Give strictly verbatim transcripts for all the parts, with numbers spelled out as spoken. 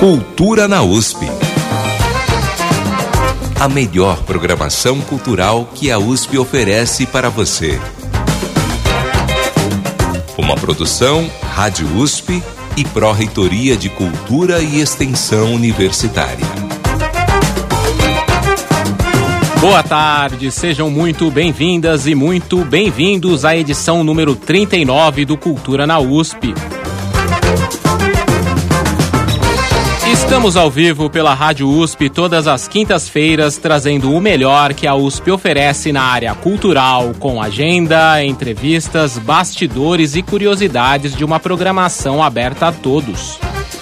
Cultura na U S P. A melhor programação cultural que a U S P oferece para você. Uma produção Rádio U S P e Pró-Reitoria de Cultura e Extensão Universitária. Boa tarde, sejam muito bem-vindas e muito bem-vindos à edição número trinta e nove do Cultura na U S P. Estamos ao vivo pela Rádio U S P todas as quintas-feiras, trazendo o melhor que a U S P oferece na área cultural, com agenda, entrevistas, bastidores e curiosidades de uma programação aberta a todos.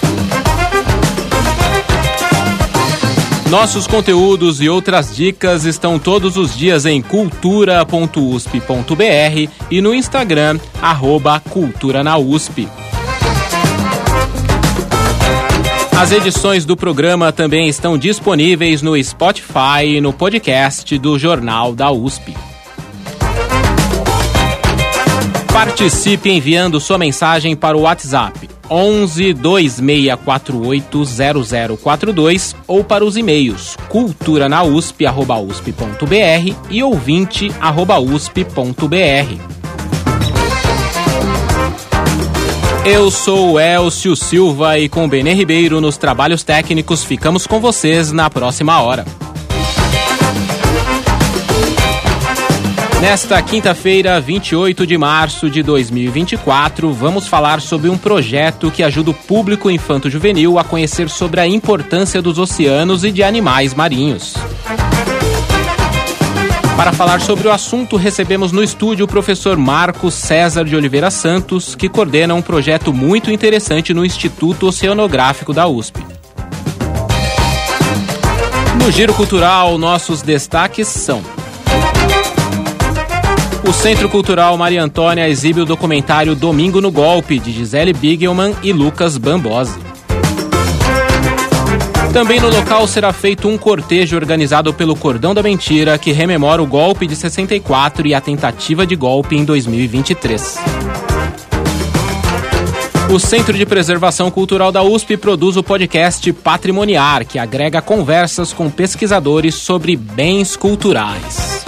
Nossos conteúdos e outras dicas estão todos os dias em cultura ponto u s p ponto b r e no Instagram, arroba Cultura na U S P. As edições do programa também estão disponíveis no Spotify e no podcast do Jornal da U S P. Participe enviando sua mensagem para o WhatsApp onze, dois seis quatro oito, zero zero quatro dois ou para os e-mails cultura na u s p arroba u s p ponto b r e ouvinte arroba u s p ponto b r. Eu sou o Elcio Silva e com Benê Ribeiro nos trabalhos técnicos ficamos com vocês na próxima hora. Nesta quinta-feira, vinte e oito de março de dois mil e vinte e quatro, vamos falar sobre um projeto que ajuda o público infanto-juvenil a conhecer sobre a importância dos oceanos e de animais marinhos. Para falar sobre o assunto, recebemos no estúdio o professor Marcos César de Oliveira Santos, que coordena um projeto muito interessante no Instituto Oceanográfico da U S P. No Giro Cultural, nossos destaques são: o Centro Cultural Maria Antônia exibe o documentário Domingo no Golpe, de Gisele Bigelman e Lucas Bambosi. Também no local será feito um cortejo organizado pelo Cordão da Mentira, que rememora o golpe de sessenta e quatro e a tentativa de golpe em dois mil e vinte e três. O Centro de Preservação Cultural da U S P produz o podcast Patrimoniar, que agrega conversas com pesquisadores sobre bens culturais.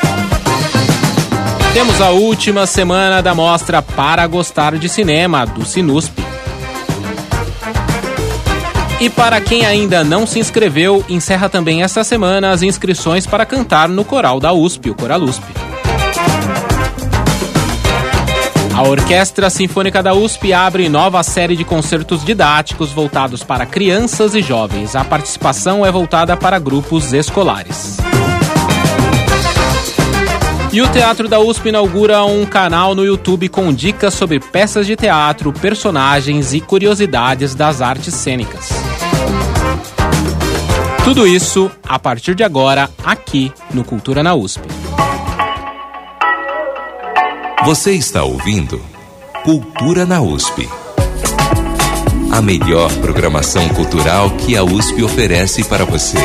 Temos a última semana da mostra Para Gostar de Cinema, do Sinusp. E para quem ainda não se inscreveu, encerra também esta semana as inscrições para cantar no coral da U S P, o Coralusp. A Orquestra Sinfônica da U S P abre nova série de concertos didáticos voltados para crianças e jovens. A participação é voltada para grupos escolares. E o Teatro da U S P inaugura um canal no YouTube com dicas sobre peças de teatro, personagens e curiosidades das artes cênicas. Tudo isso a partir de agora, aqui no Cultura na U S P. Você está ouvindo Cultura na U S P. A melhor programação cultural que a U S P oferece para você.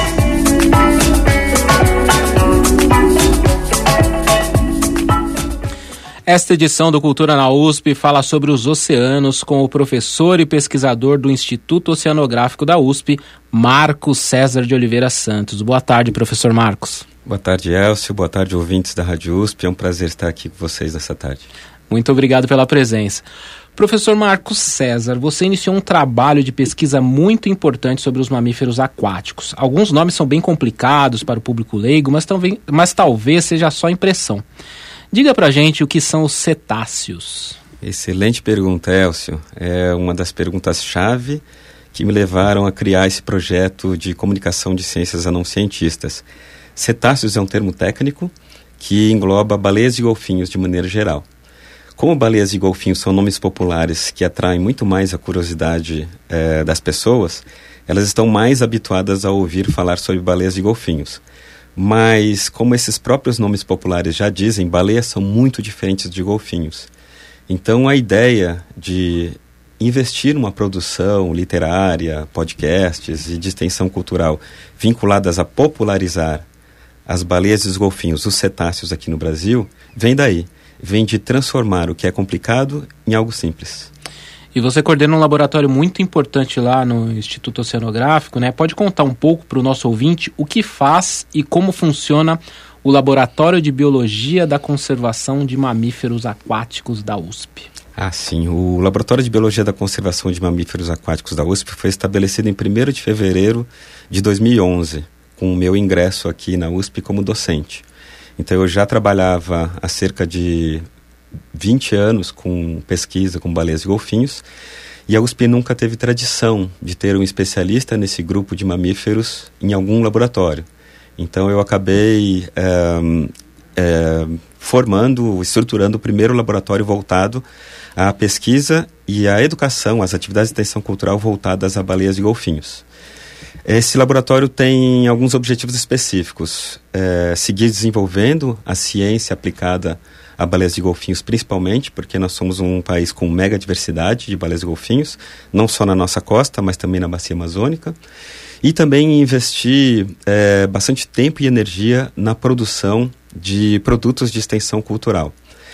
Esta edição do Cultura na U S P fala sobre os oceanos com o professor e pesquisador do Instituto Oceanográfico da U S P, Marcos César de Oliveira Santos. Boa tarde, professor Marcos. Boa tarde, Elcio. Boa tarde, ouvintes da Rádio U S P. É um prazer estar aqui com vocês nessa tarde. Muito obrigado pela presença. Professor Marcos César, você iniciou um trabalho de pesquisa muito importante sobre os mamíferos aquáticos. Alguns nomes são bem complicados para o público leigo, mas, talvez, mas talvez seja só impressão. Diga pra gente o que são os cetáceos. Excelente pergunta, Elcio. É uma das perguntas-chave que me levaram a criar esse projeto de comunicação de ciências a não cientistas. Cetáceos é um termo técnico que engloba baleias e golfinhos de maneira geral. Como baleias e golfinhos são nomes populares que atraem muito mais a curiosidade é, das pessoas, elas estão mais habituadas a ouvir falar sobre baleias e golfinhos. Mas, como esses próprios nomes populares já dizem, baleias são muito diferentes de golfinhos. Então, a ideia de investir numa produção literária, podcasts e de extensão cultural vinculadas a popularizar as baleias e os golfinhos, os cetáceos aqui no Brasil, vem daí. Vem de transformar o que é complicado em algo simples. E você coordena um laboratório muito importante lá no Instituto Oceanográfico, né? Pode contar um pouco para o nosso ouvinte o que faz e como funciona o Laboratório de Biologia da Conservação de Mamíferos Aquáticos da U S P? Ah, sim. O Laboratório de Biologia da Conservação de Mamíferos Aquáticos da U S P foi estabelecido em primeiro de fevereiro de dois mil e onze, com o meu ingresso aqui na U S P como docente. Então eu já trabalhava há cerca de vinte anos com pesquisa com baleias e golfinhos, e a U S P nunca teve tradição de ter um especialista nesse grupo de mamíferos em algum laboratório. Então eu acabei é, é, formando, estruturando o primeiro laboratório voltado à pesquisa e à educação, às atividades de extensão cultural voltadas a baleias e golfinhos. Esse laboratório tem alguns objetivos específicos. É, seguir desenvolvendo a ciência aplicada a baleias e golfinhos, principalmente porque nós somos um país com mega diversidade de baleias e golfinhos, não só na nossa costa, mas também na bacia amazônica. E também investir é, bastante tempo e energia na produção de produtos de extensão cultural.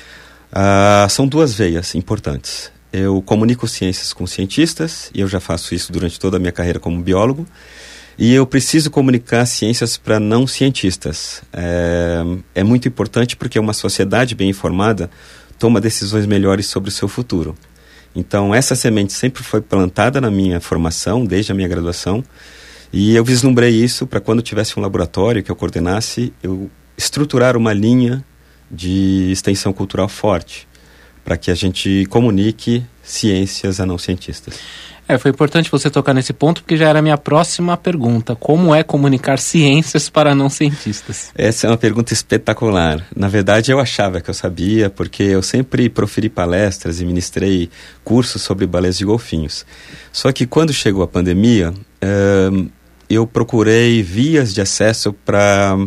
Ah, são duas veias importantes. Eu comunico ciências com cientistas, e eu já faço isso durante toda a minha carreira como biólogo, e eu preciso comunicar ciências para não cientistas. É, é muito importante porque uma sociedade bem informada toma decisões melhores sobre o seu futuro. Então, essa semente sempre foi plantada na minha formação, desde a minha graduação, e eu vislumbrei isso para quando tivesse um laboratório que eu coordenasse, eu estruturar uma linha de extensão cultural forte, para que a gente comunique ciências a não cientistas. É, foi importante você tocar nesse ponto, porque já era a minha próxima pergunta. Como é comunicar ciências para não cientistas? Essa é uma pergunta espetacular. Na verdade, eu achava que eu sabia, porque eu sempre proferi palestras e ministrei cursos sobre baleias e golfinhos. Só que quando chegou a pandemia, uh, eu procurei vias de acesso para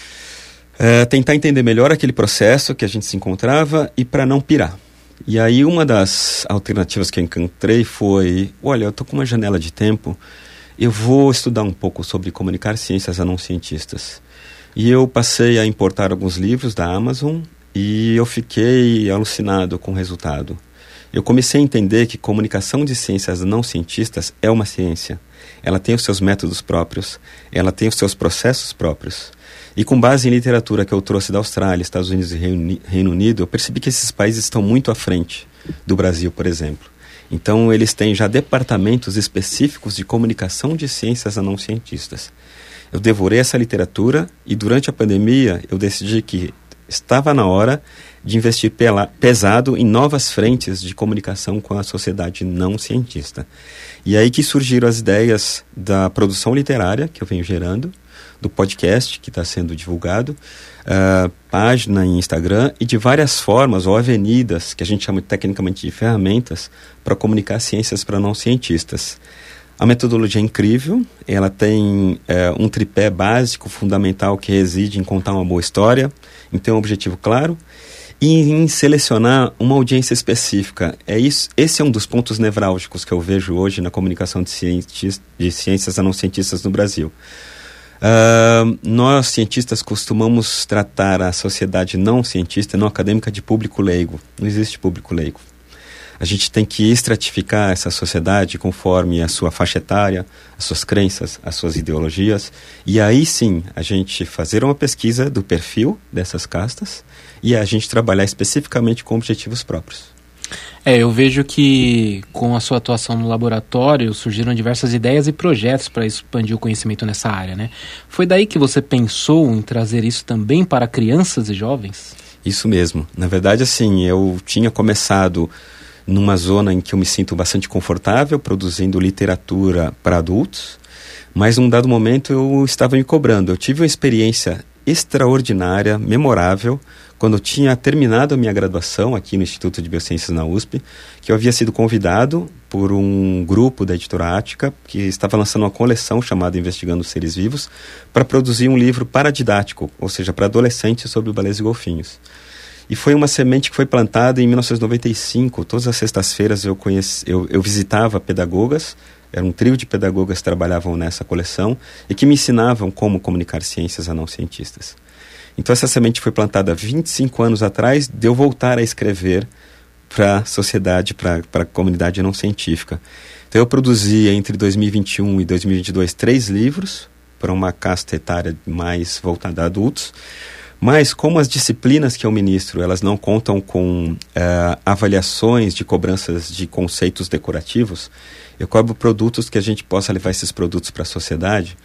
uh, tentar entender melhor aquele processo que a gente se encontrava e para não pirar. E aí uma das alternativas que eu encontrei foi, olha, eu estou com uma janela de tempo, eu vou estudar um pouco sobre comunicar ciências a não cientistas. E eu passei a importar alguns livros da Amazon e eu fiquei alucinado com o resultado. Eu comecei a entender que comunicação de ciências a não cientistas é uma ciência. Ela tem os seus métodos próprios, ela tem os seus processos próprios. E com base em literatura que eu trouxe da Austrália, Estados Unidos e Reino Unido, eu percebi que esses países estão muito à frente do Brasil, por exemplo. Então, eles têm já departamentos específicos de comunicação de ciências a não cientistas. Eu devorei essa literatura e, durante a pandemia, eu decidi que estava na hora de investir pela, pesado em novas frentes de comunicação com a sociedade não cientista. E aí que surgiram as ideias da produção literária, que eu venho gerando, do podcast que está sendo divulgado, uh, página em Instagram e de várias formas ou avenidas, que a gente chama tecnicamente de ferramentas, para comunicar ciências para não cientistas. A metodologia é incrível, ela tem uh, um tripé básico, fundamental, que reside em contar uma boa história, em ter um objetivo claro e em selecionar uma audiência específica. É isso, esse é um dos pontos nevrálgicos que eu vejo hoje na comunicação de, cientis, de ciências a não cientistas no Brasil. Uh, nós, cientistas, costumamos tratar a sociedade não cientista, não acadêmica, de público leigo. Não existe público leigo. A gente tem que estratificar essa sociedade conforme a sua faixa etária, as suas crenças, as suas ideologias. E aí sim, a gente fazer uma pesquisa do perfil dessas castas e a gente trabalhar especificamente com objetivos próprios. É, eu vejo que com a sua atuação no laboratório surgiram diversas ideias e projetos para expandir o conhecimento nessa área, né? Foi daí que você pensou em trazer isso também para crianças e jovens? Isso mesmo. Na verdade, assim, eu tinha começado numa zona em que eu me sinto bastante confortável, produzindo literatura para adultos, mas num dado momento eu estava me cobrando. Eu tive uma experiência extraordinária, memorável, quando eu tinha terminado a minha graduação aqui no Instituto de Biociências na U S P, que eu havia sido convidado por um grupo da editora Ática, que estava lançando uma coleção chamada Investigando os Seres Vivos, para produzir um livro paradidático, ou seja, para adolescentes sobre baleias e golfinhos. E foi uma semente que foi plantada em mil novecentos e noventa e cinco. Todas as sextas-feiras eu, conheci, eu, eu visitava pedagogas, era um trio de pedagogas que trabalhavam nessa coleção e que me ensinavam como comunicar ciências a não cientistas. Então essa semente foi plantada há vinte e cinco anos atrás de eu voltar a escrever para a sociedade, para a comunidade não científica. Então eu produzi entre dois mil e vinte e um e dois mil e vinte e dois três livros para uma casta etária mais voltada a adultos, mas como as disciplinas que eu ministro, elas não contam com uh, avaliações de cobranças de conceitos decorativos, eu cobro produtos que a gente possa levar esses produtos para a sociedade.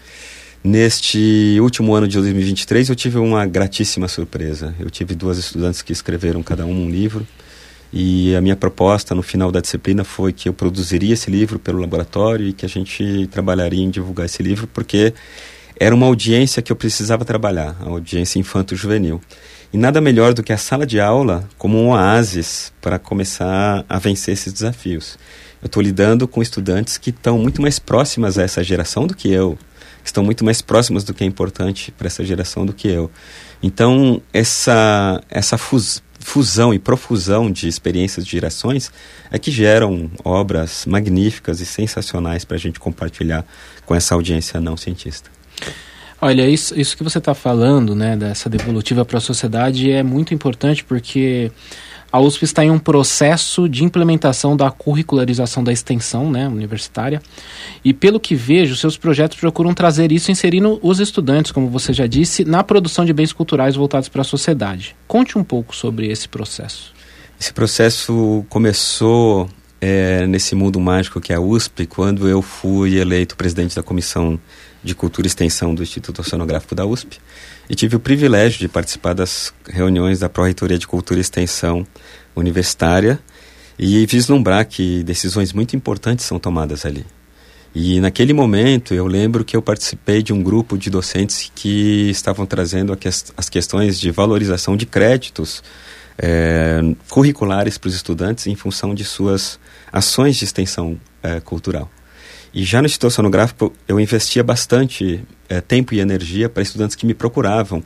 Neste último ano de dois mil e vinte e três eu tive uma gratíssima surpresa. Eu tive duas estudantes que escreveram cada um um livro, e a minha proposta no final da disciplina foi que eu produziria esse livro pelo laboratório e que a gente trabalharia em divulgar esse livro, porque era uma audiência que eu precisava trabalhar, a audiência infanto-juvenil. E nada melhor do que a sala de aula como um oásis para começar a vencer esses desafios. Eu estou lidando com estudantes que estão muito mais próximas a essa geração do que eu, estão muito mais próximas do que é importante para essa geração do que eu. Então, essa, essa fusão, fusão e profusão de experiências de gerações é que geram obras magníficas e sensacionais para a gente compartilhar com essa audiência não cientista. Olha, isso, isso que você está falando, né, dessa devolutiva para a sociedade é muito importante, porque a U S P está em um processo de implementação da curricularização da extensão, né, universitária, e pelo que vejo, seus projetos procuram trazer isso, inserindo os estudantes, como você já disse, na produção de bens culturais voltados para a sociedade. Conte um pouco sobre esse processo. Esse processo começou é, nesse mundo mágico que é a U S P, quando eu fui eleito presidente da Comissão de Cultura e Extensão do Instituto Oceanográfico da U S P, e tive o privilégio de participar das reuniões da Pró-Reitoria de Cultura e Extensão Universitária e vislumbrar que decisões muito importantes são tomadas ali. E naquele momento eu lembro que eu participei de um grupo de docentes que estavam trazendo as questões de valorização de créditos é, curriculares para os estudantes em função de suas ações de extensão é, cultural. E já no Instituto Oceanográfico eu investia bastante é, tempo e energia para estudantes que me procuravam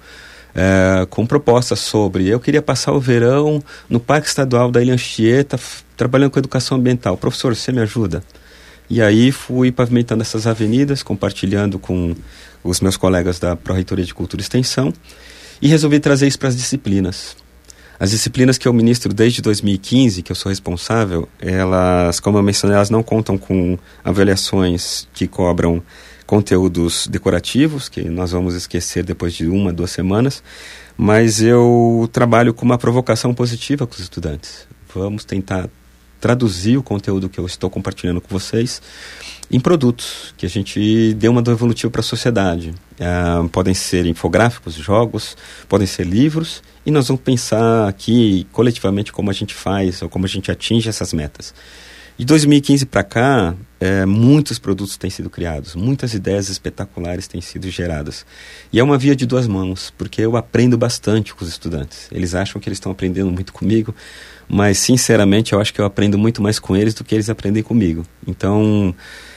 é, com propostas sobre: eu queria passar o verão no Parque Estadual da Ilha Anchieta f- trabalhando com educação ambiental. Professor, você me ajuda? E aí fui pavimentando essas avenidas, compartilhando com os meus colegas da Pró-Reitoria de Cultura e Extensão, e resolvi trazer isso para as disciplinas. As disciplinas que eu ministro desde dois mil e quinze, que eu sou responsável, elas, como eu mencionei, elas não contam com avaliações que cobram conteúdos decorativos, que nós vamos esquecer depois de uma, duas semanas, mas eu trabalho com uma provocação positiva com os estudantes. Vamos tentar traduzir o conteúdo que eu estou compartilhando com vocês em produtos, que a gente dê uma devolutiva para a sociedade. Uh, podem ser infográficos, jogos, podem ser livros, e nós vamos pensar aqui coletivamente como a gente faz, ou como a gente atinge essas metas. De dois mil e quinze para cá, é, muitos produtos têm sido criados, muitas ideias espetaculares têm sido geradas. E é uma via de duas mãos, porque eu aprendo bastante com os estudantes. Eles acham que eles estão aprendendo muito comigo, mas sinceramente eu acho que eu aprendo muito mais com eles do que eles aprendem comigo. Então,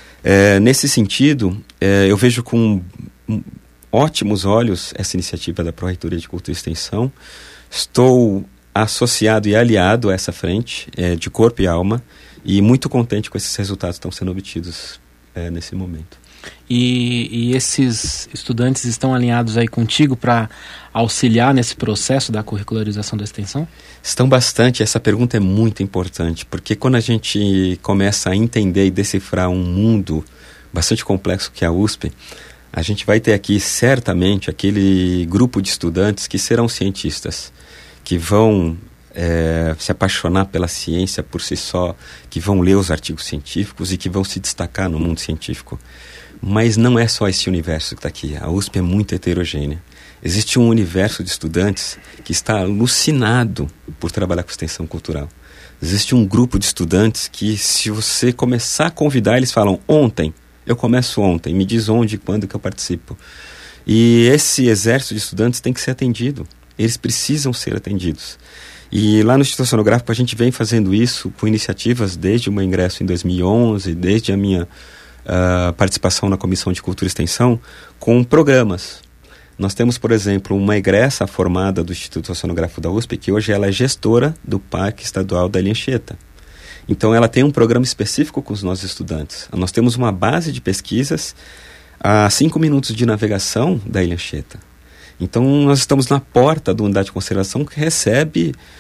é, nesse sentido, é, eu vejo com ótimos olhos essa iniciativa da Pró-Reitoria de Cultura e Extensão. Estou associado e aliado a essa frente, é, de corpo e alma, e muito contente com esses resultados que estão sendo obtidos é, nesse momento. E, e esses estudantes estão alinhados aí contigo para auxiliar nesse processo da curricularização da extensão? Estão bastante. Essa pergunta é muito importante, porque quando a gente começa a entender e decifrar um mundo bastante complexo que é a U S P, a gente vai ter aqui certamente aquele grupo de estudantes que serão cientistas, que vão é, se apaixonar pela ciência por si só, que vão ler os artigos científicos e que vão se destacar no mundo científico. Mas não é só esse universo que está aqui. A U S P é muito heterogênea. Existe um universo de estudantes que está alucinado por trabalhar com extensão cultural. Existe um grupo de estudantes que, se você começar a convidar, eles falam: ontem, eu começo ontem, me diz onde e quando que eu participo. E esse exército de estudantes tem que ser atendido. Eles precisam ser atendidos. E lá no Instituto Oceanográfico a gente vem fazendo isso com iniciativas desde o meu ingresso em dois mil e onze, desde a minha uh, participação na Comissão de Cultura e Extensão, com programas. Nós temos, por exemplo, uma egressa formada do Instituto Oceanográfico da U S P, que hoje ela é gestora do Parque Estadual da Ilha Anchieta. Então ela tem um programa específico com os nossos estudantes. Nós temos uma base de pesquisas a cinco minutos de navegação da Ilha Anchieta. Então nós estamos na porta da unidade de conservação, que recebe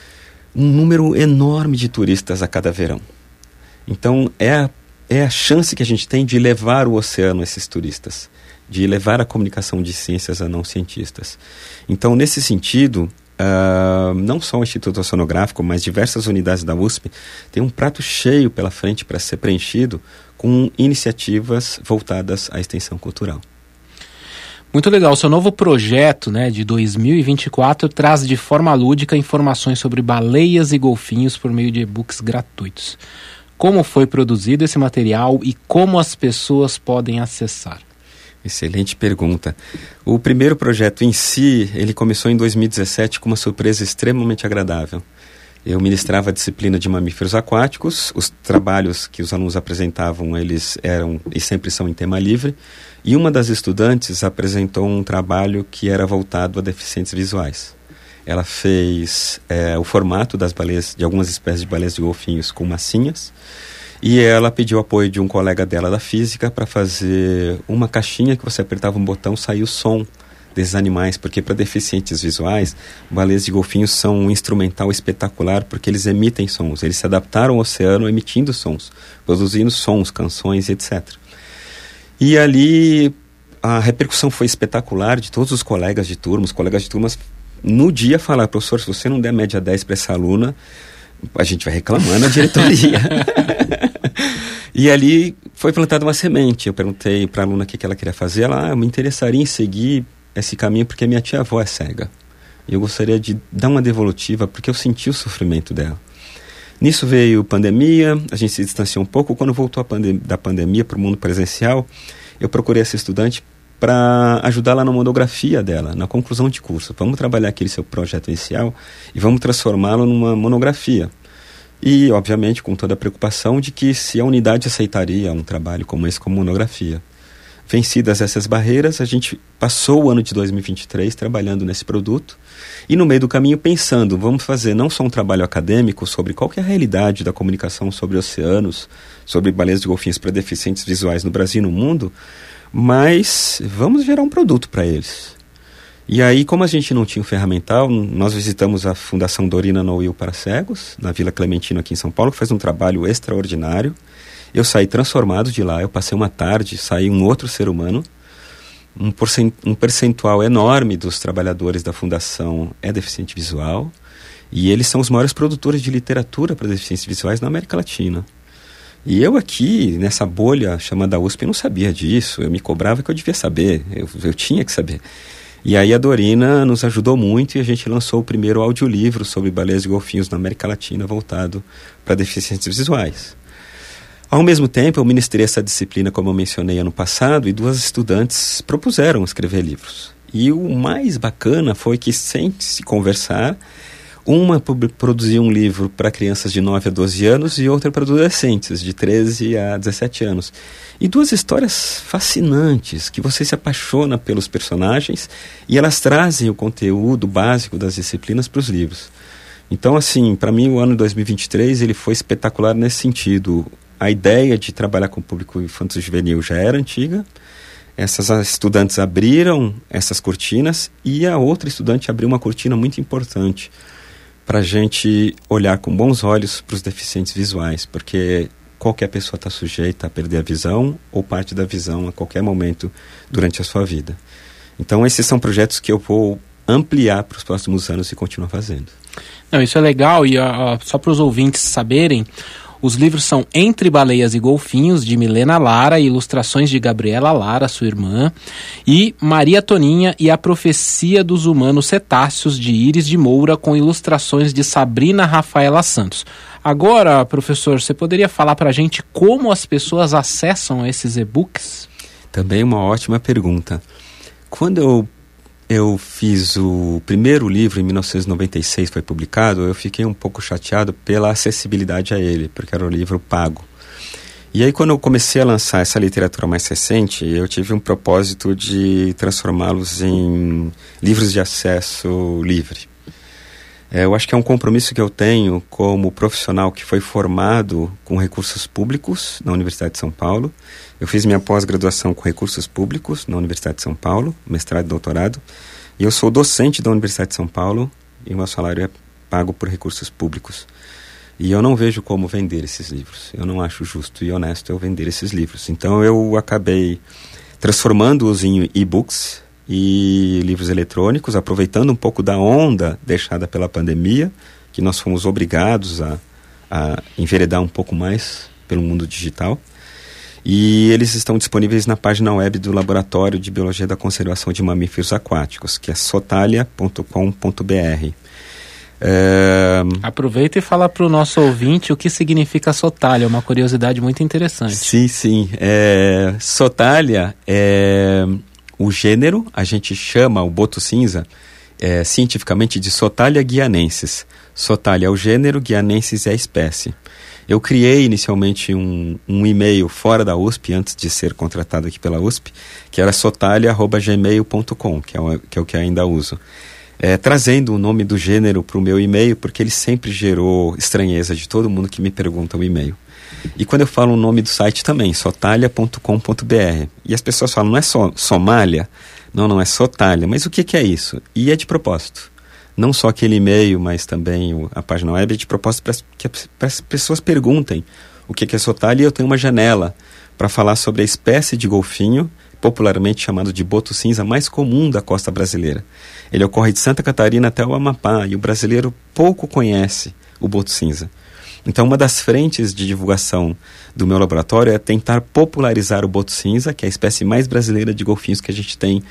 um número enorme de turistas a cada verão. Então, é a, é a chance que a gente tem de levar o oceano a esses turistas, de levar a comunicação de ciências a não cientistas. Então, nesse sentido, uh, não só o Instituto Oceanográfico, mas diversas unidades da U S P têm um prato cheio pela frente para ser preenchido com iniciativas voltadas à extensão cultural. Muito legal. O seu novo projeto, né, de dois mil e vinte e quatro traz de forma lúdica informações sobre baleias e golfinhos por meio de e-books gratuitos. Como foi produzido esse material e como as pessoas podem acessar? Excelente pergunta. O primeiro projeto em si, ele começou em dois mil e dezessete com uma surpresa extremamente agradável. Eu ministrava a disciplina de mamíferos aquáticos, os trabalhos que os alunos apresentavam, eles eram e sempre são em tema livre, e uma das estudantes apresentou um trabalho que era voltado a deficientes visuais. Ela fez é, o formato das baleias, de algumas espécies de baleias de golfinhos com massinhas, e ela pediu apoio de um colega dela da física para fazer uma caixinha que você apertava um botão e saía o som desses animais, porque para deficientes visuais, baleias de golfinhos são um instrumental espetacular porque eles emitem sons, eles se adaptaram ao oceano emitindo sons, produzindo sons, canções, etcétera. E ali a repercussão foi espetacular de todos os colegas de turma, os colegas de turmas no dia falaram: professor, se você não der média dez para essa aluna, a gente vai reclamar na diretoria. E ali foi plantada uma semente. Eu perguntei para a aluna o que, que ela queria fazer. Ela, ah, eu me interessaria em seguir esse caminho porque minha tia-avó é cega. E eu gostaria de dar uma devolutiva porque eu senti o sofrimento dela. Nisso veio pandemia, a gente se distanciou um pouco. Quando voltou a pandem- da pandemia para o mundo presencial, eu procurei essa estudante para ajudá-la na monografia dela, na conclusão de curso. Vamos trabalhar aquele seu projeto inicial e vamos transformá-lo numa monografia. E, obviamente, com toda a preocupação de que se a unidade aceitaria um trabalho como esse, como monografia. Vencidas essas barreiras, a gente passou o ano de dois mil e vinte e três trabalhando nesse produto e no meio do caminho pensando, vamos fazer não só um trabalho acadêmico sobre qual que é a realidade da comunicação sobre oceanos, sobre baleias de golfinhos para deficientes visuais no Brasil e no mundo, mas vamos gerar um produto para eles. E aí, como a gente não tinha um ferramental, nós visitamos a Fundação Dorina Noil para Cegos, na Vila Clementino aqui em São Paulo, que faz um trabalho extraordinário. Eu saí transformado de lá, eu passei uma tarde, saí um outro ser humano. Um, porcent, um percentual enorme dos trabalhadores da fundação é deficiente visual. E eles são os maiores produtores de literatura para deficientes visuais na América Latina. E eu aqui, nessa bolha chamada U S P, não sabia disso. Eu me cobrava que eu devia saber, eu, eu tinha que saber. E aí a Dorina nos ajudou muito e a gente lançou o primeiro audiolivro sobre baleias de golfinhos na América Latina voltado para deficientes visuais. Ao mesmo tempo, eu ministrei essa disciplina, como eu mencionei ano passado, e duas estudantes propuseram escrever livros. E o mais bacana foi que, sem se conversar, uma produziu um livro para crianças de nove a doze anos e outra para adolescentes, de treze a dezessete anos. E duas histórias fascinantes, que você se apaixona pelos personagens e elas trazem o conteúdo básico das disciplinas para os livros. Então, assim, para mim, o ano de dois mil e vinte e três ele foi espetacular nesse sentido. A ideia de trabalhar com o público infanto-juvenil já era antiga. Essas estudantes abriram essas cortinas e a outra estudante abriu uma cortina muito importante para a gente olhar com bons olhos para os deficientes visuais, porque qualquer pessoa está sujeita a perder a visão ou parte da visão a qualquer momento durante a sua vida. Então, esses são projetos que eu vou ampliar para os próximos anos e continuar fazendo. Não, isso é legal e uh, só para os ouvintes saberem, os livros são Entre Baleias e Golfinhos, de Milena Lara, e ilustrações de Gabriela Lara, sua irmã, e Maria Toninha e a Profecia dos Humanos Cetáceos, de Iris de Moura, com ilustrações de Sabrina Rafaela Santos. Agora, professor, você poderia falar para a gente como as pessoas acessam esses e-books? Também uma ótima pergunta. Quando eu Eu fiz o primeiro livro, em mil novecentos e noventa e seis, foi publicado, eu fiquei um pouco chateado pela acessibilidade a ele, porque era um livro pago. E aí, quando eu comecei a lançar essa literatura mais recente, eu tive um propósito de transformá-los em livros de acesso livre. É, eu acho que é um compromisso que eu tenho como profissional que foi formado com recursos públicos na Universidade de São Paulo. Eu fiz minha pós-graduação com recursos públicos na Universidade de São Paulo, mestrado e doutorado. E eu sou docente da Universidade de São Paulo e o meu salário é pago por recursos públicos. E eu não vejo como vender esses livros. Eu não acho justo e honesto eu vender esses livros. Então eu acabei transformando-os em e-books e livros eletrônicos, aproveitando um pouco da onda deixada pela pandemia, que nós fomos obrigados a, a enveredar um pouco mais pelo mundo digital. E eles estão disponíveis na página web do Laboratório de Biologia da Conservação de Mamíferos Aquáticos, que é sotalia ponto com ponto b r. É... Aproveita e fala para o nosso ouvinte o que significa sotalia, uma curiosidade muito interessante. Sim, sim. É... Sotalia é o gênero, a gente chama o boto cinza é, cientificamente de Sotalia guianensis. Sotalia é o gênero, guianensis é a espécie. Eu criei inicialmente um, um e-mail fora da U S P, antes de ser contratado aqui pela U S P, que era sotalia arroba gmail ponto com, que é o que, é o que ainda uso. É, trazendo o nome do gênero para o meu e-mail, porque ele sempre gerou estranheza de todo mundo que me pergunta o e-mail. E quando eu falo o nome do site também, sotalia ponto com ponto b r. E as pessoas falam, não é só Somália? Não, não é Sotalia. Mas o que, que é isso? E é de propósito. Não só aquele e-mail, mas também o, a página web é de propósito para que as pessoas perguntem o que, que é Sotalia. E eu tenho uma janela para falar sobre a espécie de golfinho, popularmente chamado de boto cinza, mais comum da costa brasileira. Ele ocorre de Santa Catarina até o Amapá, e o brasileiro pouco conhece o boto cinza. Então, uma das frentes de divulgação do meu laboratório é tentar popularizar o boto cinza, que é a espécie mais brasileira de golfinhos que a gente tem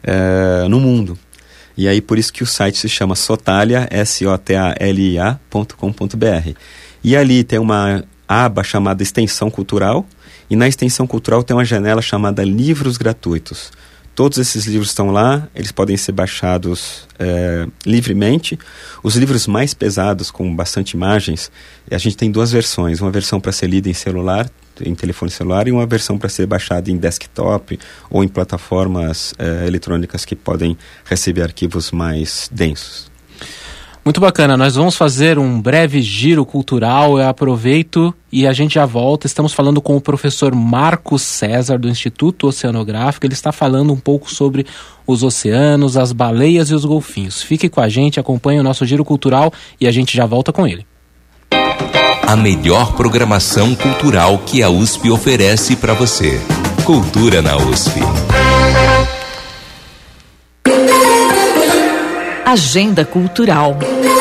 uh, no mundo. E aí, por isso que o site se chama Sotalia, S O T A L I A ponto com ponto b r. E ali tem uma aba chamada Extensão Cultural, e na Extensão Cultural tem uma janela chamada Livros Gratuitos. Todos esses livros estão lá, eles podem ser baixados é, livremente. Os livros mais pesados, com bastante imagens, a gente tem duas versões. Uma versão para ser lida em celular, em telefone celular, e uma versão para ser baixada em desktop ou em plataformas é, eletrônicas que podem receber arquivos mais densos. Muito bacana, nós vamos fazer um breve giro cultural, eu aproveito e a gente já volta. Estamos falando com o professor Marcos César, do Instituto Oceanográfico. Ele está falando um pouco sobre os oceanos, as baleias e os golfinhos. Fique com a gente, acompanhe o nosso giro cultural e a gente já volta com ele. A melhor programação cultural que a U S P oferece para você. Cultura na U S P. Agenda Cultural.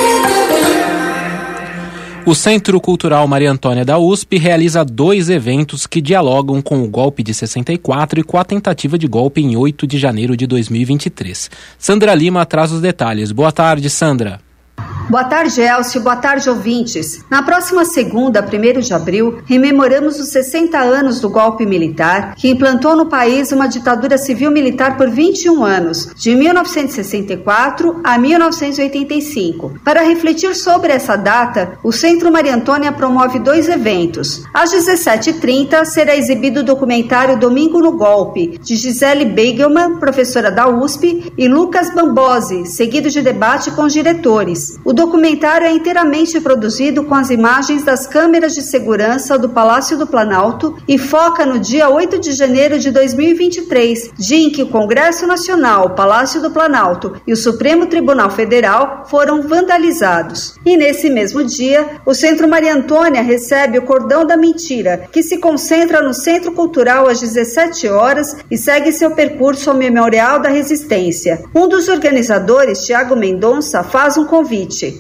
O Centro Cultural Maria Antônia da U S P realiza dois eventos que dialogam com o golpe de sessenta e quatro e com a tentativa de golpe em oito de janeiro de dois mil e vinte e três. Sandra Lima traz os detalhes. Boa tarde, Sandra. Boa tarde, Elcio. Boa tarde, ouvintes. Na próxima segunda, primeiro de abril, rememoramos os sessenta anos do golpe militar que implantou no país uma ditadura civil-militar por vinte e um anos, de mil novecentos e sessenta e quatro a mil novecentos e oitenta e cinco. Para refletir sobre essa data, o Centro Maria Antônia promove dois eventos. Às dezessete e trinta, será exibido o documentário Domingo no Golpe, de Gisele Beigelman, professora da U S P, e Lucas Bambosi, seguido de debate com os diretores. O documentário é inteiramente produzido com as imagens das câmeras de segurança do Palácio do Planalto e foca no dia oito de janeiro de dois mil e vinte e três, dia em que o Congresso Nacional, o Palácio do Planalto e o Supremo Tribunal Federal foram vandalizados. E nesse mesmo dia, o Centro Maria Antônia recebe o Cordão da Mentira, que se concentra no Centro Cultural às dezessete horas e segue seu percurso ao Memorial da Resistência. Um dos organizadores, Tiago Mendonça, faz um convite.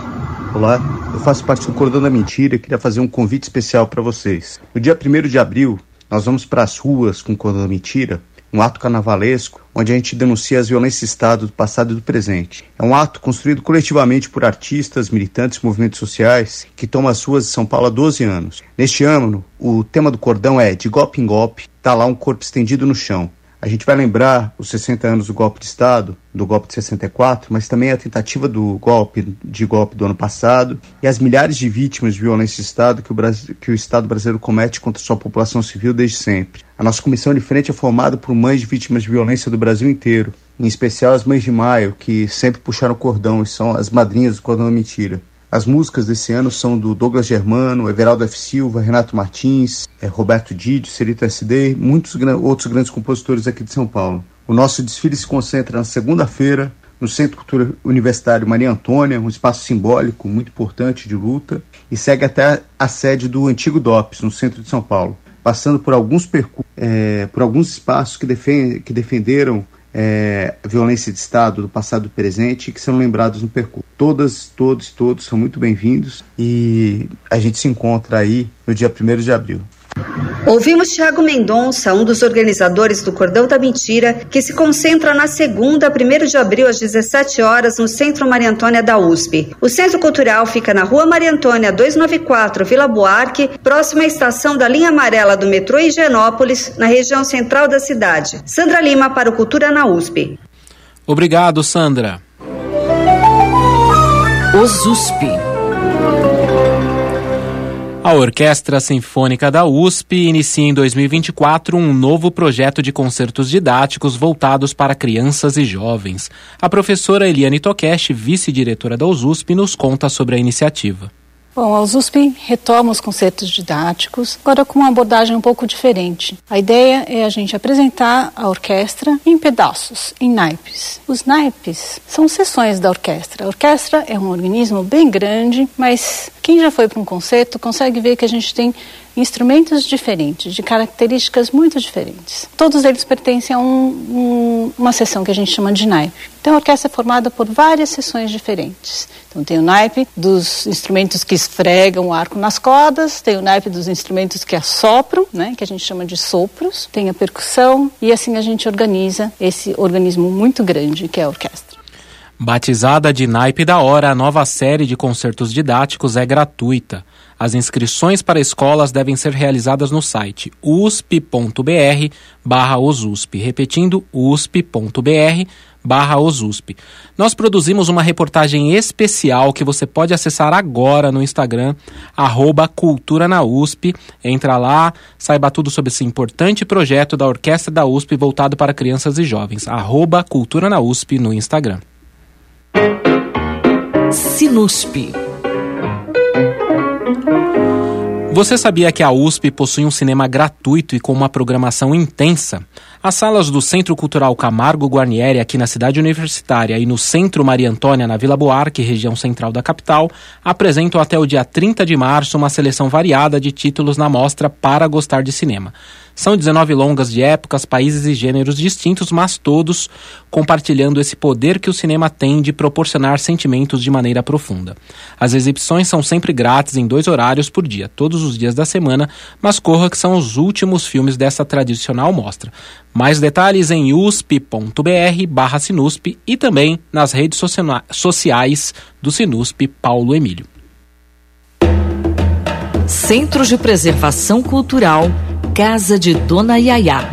Olá, eu faço parte do Cordão da Mentira e queria fazer um convite especial para vocês. No dia primeiro de abril, nós vamos para as ruas com o Cordão da Mentira, um ato carnavalesco, onde a gente denuncia as violências do Estado do passado e do presente. É um ato construído coletivamente por artistas, militantes e movimentos sociais que tomam as ruas de São Paulo há doze anos. Neste ano, o tema do cordão é De Golpe em Golpe, está lá um corpo estendido no chão. A gente vai lembrar os sessenta anos do golpe de Estado, do golpe de sessenta e quatro, mas também a tentativa do golpe, de golpe do ano passado e as milhares de vítimas de violência de Estado que o, Brasil, que o Estado brasileiro comete contra sua população civil desde sempre. A nossa comissão de frente é formada por mães de vítimas de violência do Brasil inteiro, em especial as mães de Maio, que sempre puxaram o cordão e são as madrinhas do Cordão da Mentira. As músicas desse ano são do Douglas Germano, Everaldo F. Silva, Renato Martins, é, Roberto Didio, Cerito S D e muitos gran- outros grandes compositores aqui de São Paulo. O nosso desfile se concentra na segunda-feira, no Centro Cultural Universitário Maria Antônia, um espaço simbólico muito importante de luta, e segue até a sede do antigo D O P S, no centro de São Paulo, passando por alguns percursos, é, por alguns espaços que, defend, que defenderam é, a violência de Estado do passado e do presente e que são lembrados no percurso. Todas, todos, todos são muito bem-vindos e a gente se encontra aí no dia primeiro de abril. Ouvimos Thiago Mendonça, um dos organizadores do Cordão da Mentira, que se concentra na segunda, primeiro de abril, às dezessete horas, no Centro Maria Antônia da U S P. O Centro Cultural fica na Rua Maria Antônia duzentos e noventa e quatro, Vila Buarque, próxima à estação da linha amarela do metrô Higienópolis, na região central da cidade. Sandra Lima para o Cultura na U S P. Obrigado, Sandra. Os U S P. A Orquestra Sinfônica da U S P inicia em dois mil e vinte e quatro um novo projeto de concertos didáticos voltados para crianças e jovens. A professora Eliane Tokeshi, vice-diretora da U S P, nos conta sobre a iniciativa. Bom, a U S P retoma os conceitos didáticos, agora com uma abordagem um pouco diferente. A ideia é a gente apresentar a orquestra em pedaços, em naipes. Os naipes são seções da orquestra. A orquestra é um organismo bem grande, mas quem já foi para um concerto consegue ver que a gente tem instrumentos diferentes, de características muito diferentes. Todos eles pertencem a um, um, uma seção que a gente chama de naipe. Então a orquestra é formada por várias seções diferentes. Então tem o naipe dos instrumentos que esfregam o arco nas cordas, tem o naipe dos instrumentos que assopram, né, que a gente chama de sopros, tem a percussão e assim a gente organiza esse organismo muito grande que é a orquestra. Batizada de Naipe da Hora, a nova série de concertos didáticos é gratuita. As inscrições para escolas devem ser realizadas no site usp.br barra osusp. Repetindo, usp.br barra osusp. Nós produzimos uma reportagem especial que você pode acessar agora no Instagram, arroba Cultura na U S P. Entra lá, saiba tudo sobre esse importante projeto da Orquestra da U S P voltado para crianças e jovens. Arroba Cultura na U S P no Instagram. Sinusp. Você sabia que a U S P possui um cinema gratuito e com uma programação intensa? As salas do Centro Cultural Camargo Guarnieri, aqui na cidade universitária, e no Centro Maria Antônia, na Vila Buarque, região central da capital, apresentam até o dia trinta de março uma seleção variada de títulos na mostra Para Gostar de Cinema. São dezenove longas de épocas, países e gêneros distintos, mas todos compartilhando esse poder que o cinema tem de proporcionar sentimentos de maneira profunda. As exibições são sempre grátis em dois horários por dia, todos os dias da semana, mas corra que são os últimos filmes dessa tradicional mostra. Mais detalhes em usp.br barra Sinusp e também nas redes sociais do Sinusp Paulo Emílio. Centro de Preservação Cultural Casa de Dona Yaya.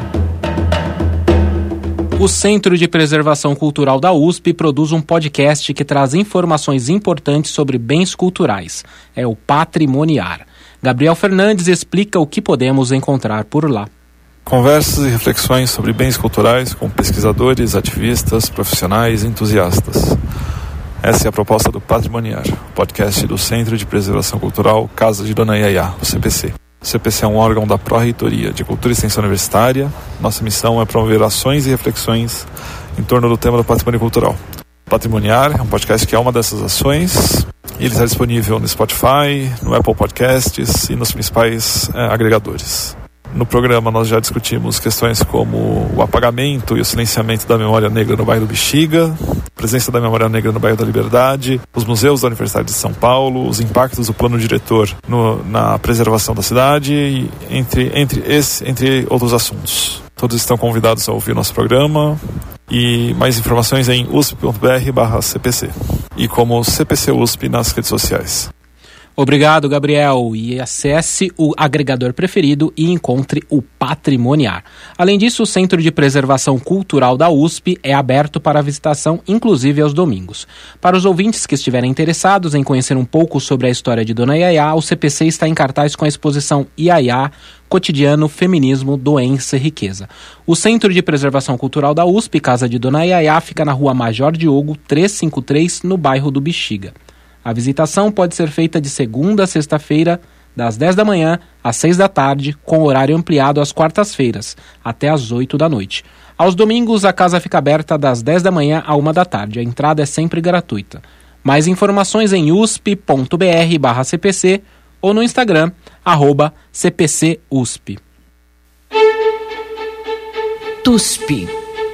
O Centro de Preservação Cultural da U S P produz um podcast que traz informações importantes sobre bens culturais. É o Patrimoniar. Gabriel Fernandes explica o que podemos encontrar por lá. Conversas e reflexões sobre bens culturais com pesquisadores, ativistas, profissionais e entusiastas. Essa é a proposta do Patrimoniar, o podcast do Centro de Preservação Cultural Casa de Dona Yaya, o C P C. O C P C é um órgão da Pró-Reitoria de Cultura e Extensão Universitária. Nossa missão é promover ações e reflexões em torno do tema do patrimônio cultural. Patrimoniar é um podcast que é uma dessas ações. Ele está disponível no Spotify, no Apple Podcasts e nos principais é, agregadores. No programa nós já discutimos questões como o apagamento e o silenciamento da memória negra no bairro do Bexiga, a presença da memória negra no bairro da Liberdade, os museus da Universidade de São Paulo, os impactos do plano diretor no, na preservação da cidade, e entre, entre, esse, entre outros assuntos. Todos estão convidados a ouvir nosso programa e mais informações em usp.br barra CPC e como C P C U S P nas redes sociais. Obrigado, Gabriel, e acesse o agregador preferido e encontre o Patrimoniar. Além disso, o Centro de Preservação Cultural da U S P é aberto para visitação, inclusive aos domingos. Para os ouvintes que estiverem interessados em conhecer um pouco sobre a história de Dona Yaya, o C P C está em cartaz com a exposição Yaya, Cotidiano, Feminismo, Doença e Riqueza. O Centro de Preservação Cultural da U S P, Casa de Dona Yaya, fica na Rua Major Diogo, trezentos e cinquenta e três, no bairro do Bexiga. A visitação pode ser feita de segunda a sexta-feira, das dez da manhã às seis da tarde, com horário ampliado às quartas-feiras, até às oito da noite. Aos domingos, a casa fica aberta das dez da manhã à uma da tarde. A entrada é sempre gratuita. Mais informações em usp.br barra CPC ou no Instagram, arroba CPCUSP. T U S P.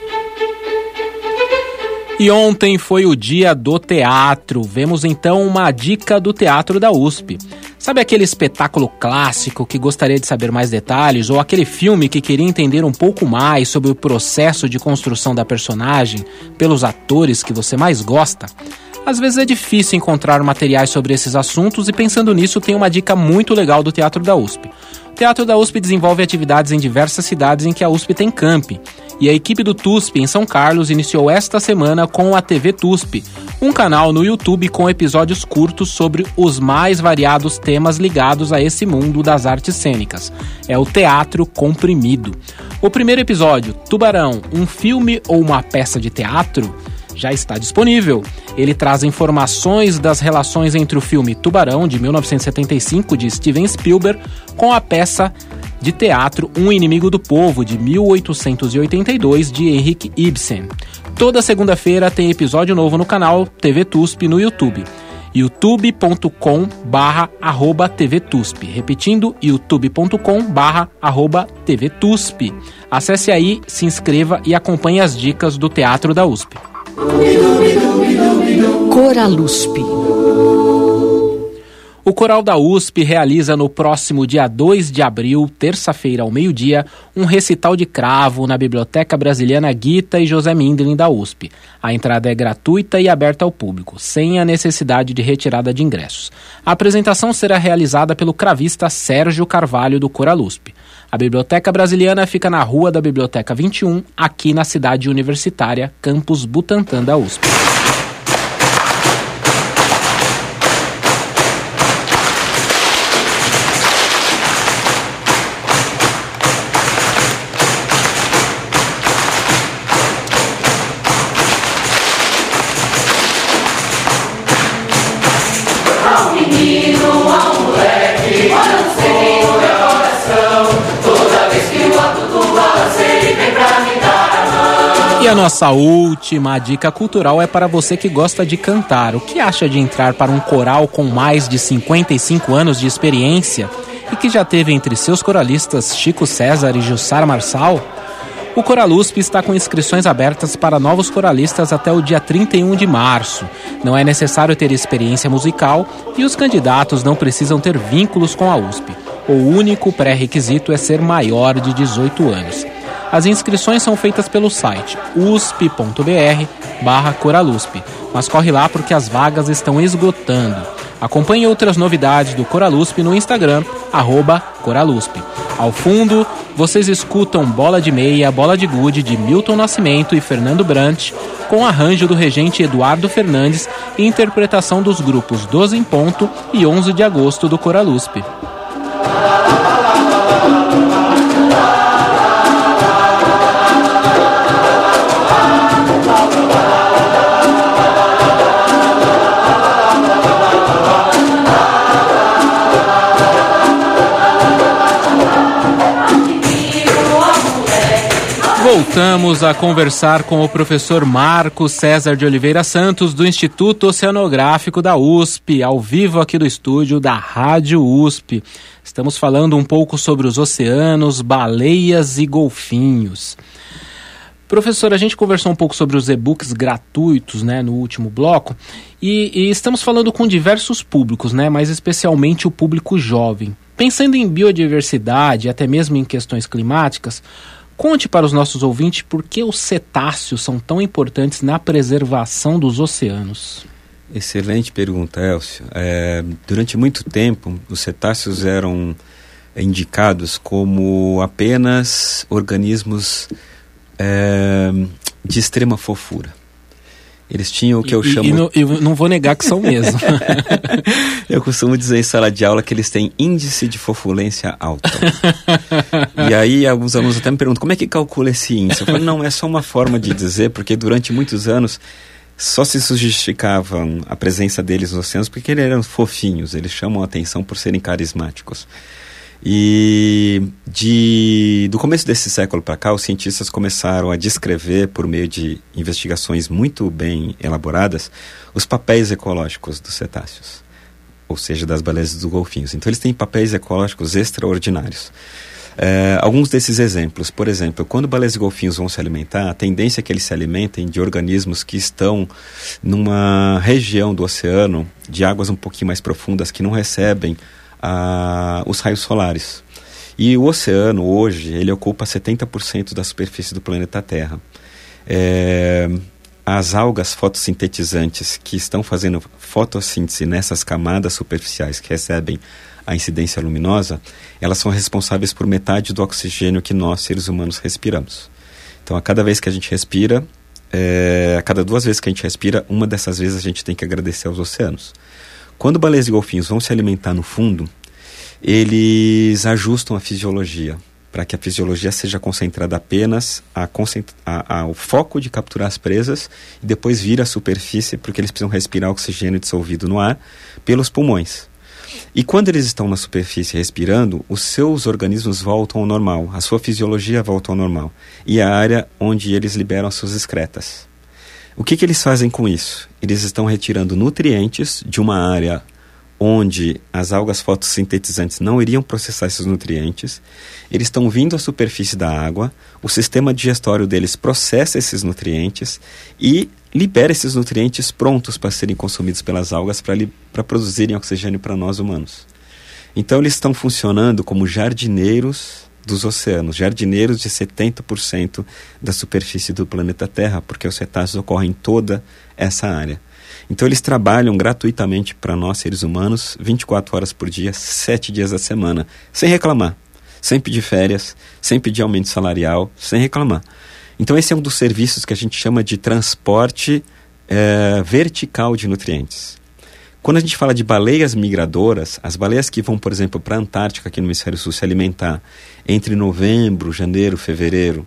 E ontem foi o dia do teatro. Vemos então uma dica do teatro da U S P. Sabe aquele espetáculo clássico que gostaria de saber mais detalhes, ou aquele filme que queria entender um pouco mais sobre o processo de construção da personagem pelos atores que você mais gosta? Às vezes é difícil encontrar materiais sobre esses assuntos e, pensando nisso, tem uma dica muito legal do Teatro da U S P. O Teatro da U S P desenvolve atividades em diversas cidades em que a U S P tem campi. E a equipe do T U S P em São Carlos iniciou esta semana com a T V T U S P, um canal no YouTube com episódios curtos sobre os mais variados temas ligados a esse mundo das artes cênicas. É o teatro comprimido. O primeiro episódio, Tubarão, um filme ou uma peça de teatro, já está disponível. Ele traz informações das relações entre o filme Tubarão, de mil novecentos e setenta e cinco, de Steven Spielberg, com a peça de teatro Um Inimigo do Povo, de mil oitocentos e oitenta e dois, de Henrik Ibsen. Toda segunda-feira tem episódio novo no canal T V T U S P no YouTube. youtube ponto com barra arroba T V T U S P. Repetindo, youtube ponto com barra arroba T V T U S P. Acesse aí, se inscreva e acompanhe as dicas do Teatro da U S P. Coralusp. O Coral da U S P realiza no próximo dia dois de abril, terça-feira ao meio-dia, um recital de cravo na Biblioteca Brasiliana Gita e José Mindlin da U S P. A entrada é gratuita e aberta ao público, sem a necessidade de retirada de ingressos. A apresentação será realizada pelo cravista Sérgio Carvalho do Coralusp. A Biblioteca Brasiliana fica na Rua da Biblioteca vinte e um, aqui na cidade universitária, campus Butantã da U S P. E a nossa última dica cultural é para você que gosta de cantar. O que acha de entrar para um coral com mais de cinquenta e cinco anos de experiência e que já teve entre seus coralistas Chico César e Jussara Marçal? O Coralusp está com inscrições abertas para novos coralistas até o dia trinta e um de março. Não é necessário ter experiência musical e os candidatos não precisam ter vínculos com a U S P. O único pré-requisito é ser maior de dezoito anos. As inscrições são feitas pelo site usp.br barra Coralusp, mas corre lá porque as vagas estão esgotando. Acompanhe outras novidades do Coralusp no Instagram, arroba Coralusp. Ao fundo, vocês escutam Bola de Meia, Bola de Gude, de Milton Nascimento e Fernando Brant, com arranjo do regente Eduardo Fernandes e interpretação dos grupos doze em Ponto e onze de Agosto do Coralusp. Voltamos a conversar com o professor Marcos César de Oliveira Santos, do Instituto Oceanográfico da U S P, ao vivo aqui do estúdio da Rádio U S P. Estamos falando um pouco sobre os oceanos, baleias e golfinhos. Professor, a gente conversou um pouco sobre os e-books gratuitos, né, no último bloco, e, e estamos falando com diversos públicos, né, mas especialmente o público jovem. Pensando em biodiversidade, até mesmo em questões climáticas, conte para os nossos ouvintes por que os cetáceos são tão importantes na preservação dos oceanos. Excelente pergunta, Elcio. É, durante muito tempo, os cetáceos eram indicados como apenas organismos é, de extrema fofura. Eles tinham o que eu e, chamo... E não, eu não vou negar que são mesmo. Eu costumo dizer em sala de aula que eles têm índice de fofulência alto. E aí alguns alunos até me perguntam, como é que calcula esse índice? Eu falo, não, é só uma forma de dizer, porque durante muitos anos só se justificava a presença deles nos oceanos porque eles eram fofinhos, eles chamam a atenção por serem carismáticos. E de, do começo desse século para cá, os cientistas começaram a descrever, por meio de investigações muito bem elaboradas, os papéis ecológicos dos cetáceos, ou seja, das baleias e dos golfinhos. Então eles têm papéis ecológicos extraordinários. É, alguns desses exemplos, por exemplo, quando baleias e golfinhos vão se alimentar, a tendência é que eles se alimentem de organismos que estão numa região do oceano, de águas um pouquinho mais profundas, que não recebem a, os raios solares. E o oceano, hoje, ele ocupa setenta por cento da superfície do planeta Terra. É, as algas fotossintetizantes que estão fazendo fotossíntese nessas camadas superficiais que recebem a incidência luminosa, elas são responsáveis por metade do oxigênio que nós, seres humanos, respiramos. Então, a cada vez que a gente respira, é, a cada duas vezes que a gente respira, uma dessas vezes a gente tem que agradecer aos oceanos. Quando baleias e golfinhos vão se alimentar no fundo, eles ajustam a fisiologia, para que a fisiologia seja concentrada apenas a concentra- a, a, ao foco de capturar as presas e depois vir à superfície, porque eles precisam respirar oxigênio dissolvido no ar pelos pulmões. E quando eles estão na superfície respirando, os seus organismos voltam ao normal, a sua fisiologia volta ao normal, e a área onde eles liberam as suas excretas. O que, que eles fazem com isso? Eles estão retirando nutrientes de uma área onde as algas fotossintetizantes não iriam processar esses nutrientes, eles estão vindo à superfície da água, o sistema digestório deles processa esses nutrientes e libera esses nutrientes prontos para serem consumidos pelas algas para li- para produzirem oxigênio para nós humanos. Então eles estão funcionando como jardineiros dos oceanos, jardineiros de setenta por cento da superfície do planeta Terra, porque os cetáceos ocorrem em toda essa área. Então eles trabalham gratuitamente para nós, seres humanos, vinte e quatro horas por dia, sete dias da semana, sem reclamar, sem pedir férias, sem pedir aumento salarial, sem reclamar. Então esse é um dos serviços que a gente chama de transporte é, vertical de nutrientes. Quando a gente fala de baleias migradoras, as baleias que vão, por exemplo, para a Antártica, aqui no Hemisfério Sul, se alimentar entre novembro, janeiro, fevereiro,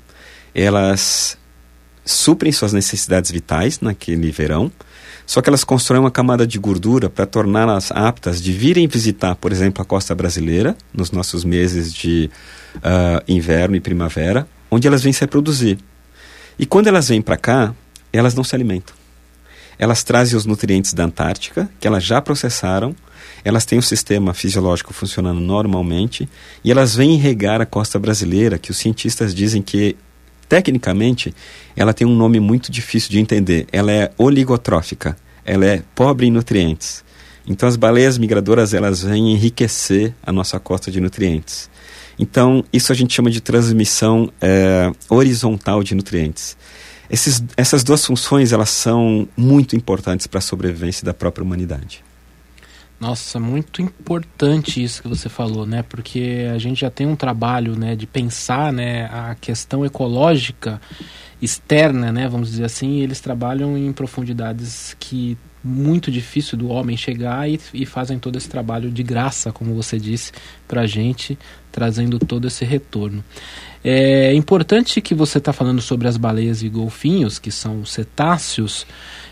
elas suprem suas necessidades vitais naquele verão, só que elas constroem uma camada de gordura para torná-las aptas de virem visitar, por exemplo, a costa brasileira, nos nossos meses de uh, inverno e primavera, onde elas vêm se reproduzir. E quando elas vêm para cá, elas não se alimentam. Elas trazem os nutrientes da Antártica, que elas já processaram, elas têm o sistema fisiológico funcionando normalmente, e elas vêm regar a costa brasileira, que os cientistas dizem que, tecnicamente, ela tem um nome muito difícil de entender. Ela é oligotrófica, ela é pobre em nutrientes. Então as baleias migradoras, elas vêm enriquecer a nossa costa de nutrientes. Então isso a gente chama de transmissão é, horizontal de nutrientes. Esses, essas duas funções, elas são muito importantes para a sobrevivência da própria humanidade. Nossa, muito importante isso que você falou, né? Porque a gente já tem um trabalho, né, de pensar, né, a questão ecológica externa, né, vamos dizer assim, e eles trabalham em profundidades que muito difícil do homem chegar e, e fazem todo esse trabalho de graça, como você disse, para a gente, trazendo todo esse retorno. É importante que você está falando sobre as baleias e golfinhos, que são cetáceos.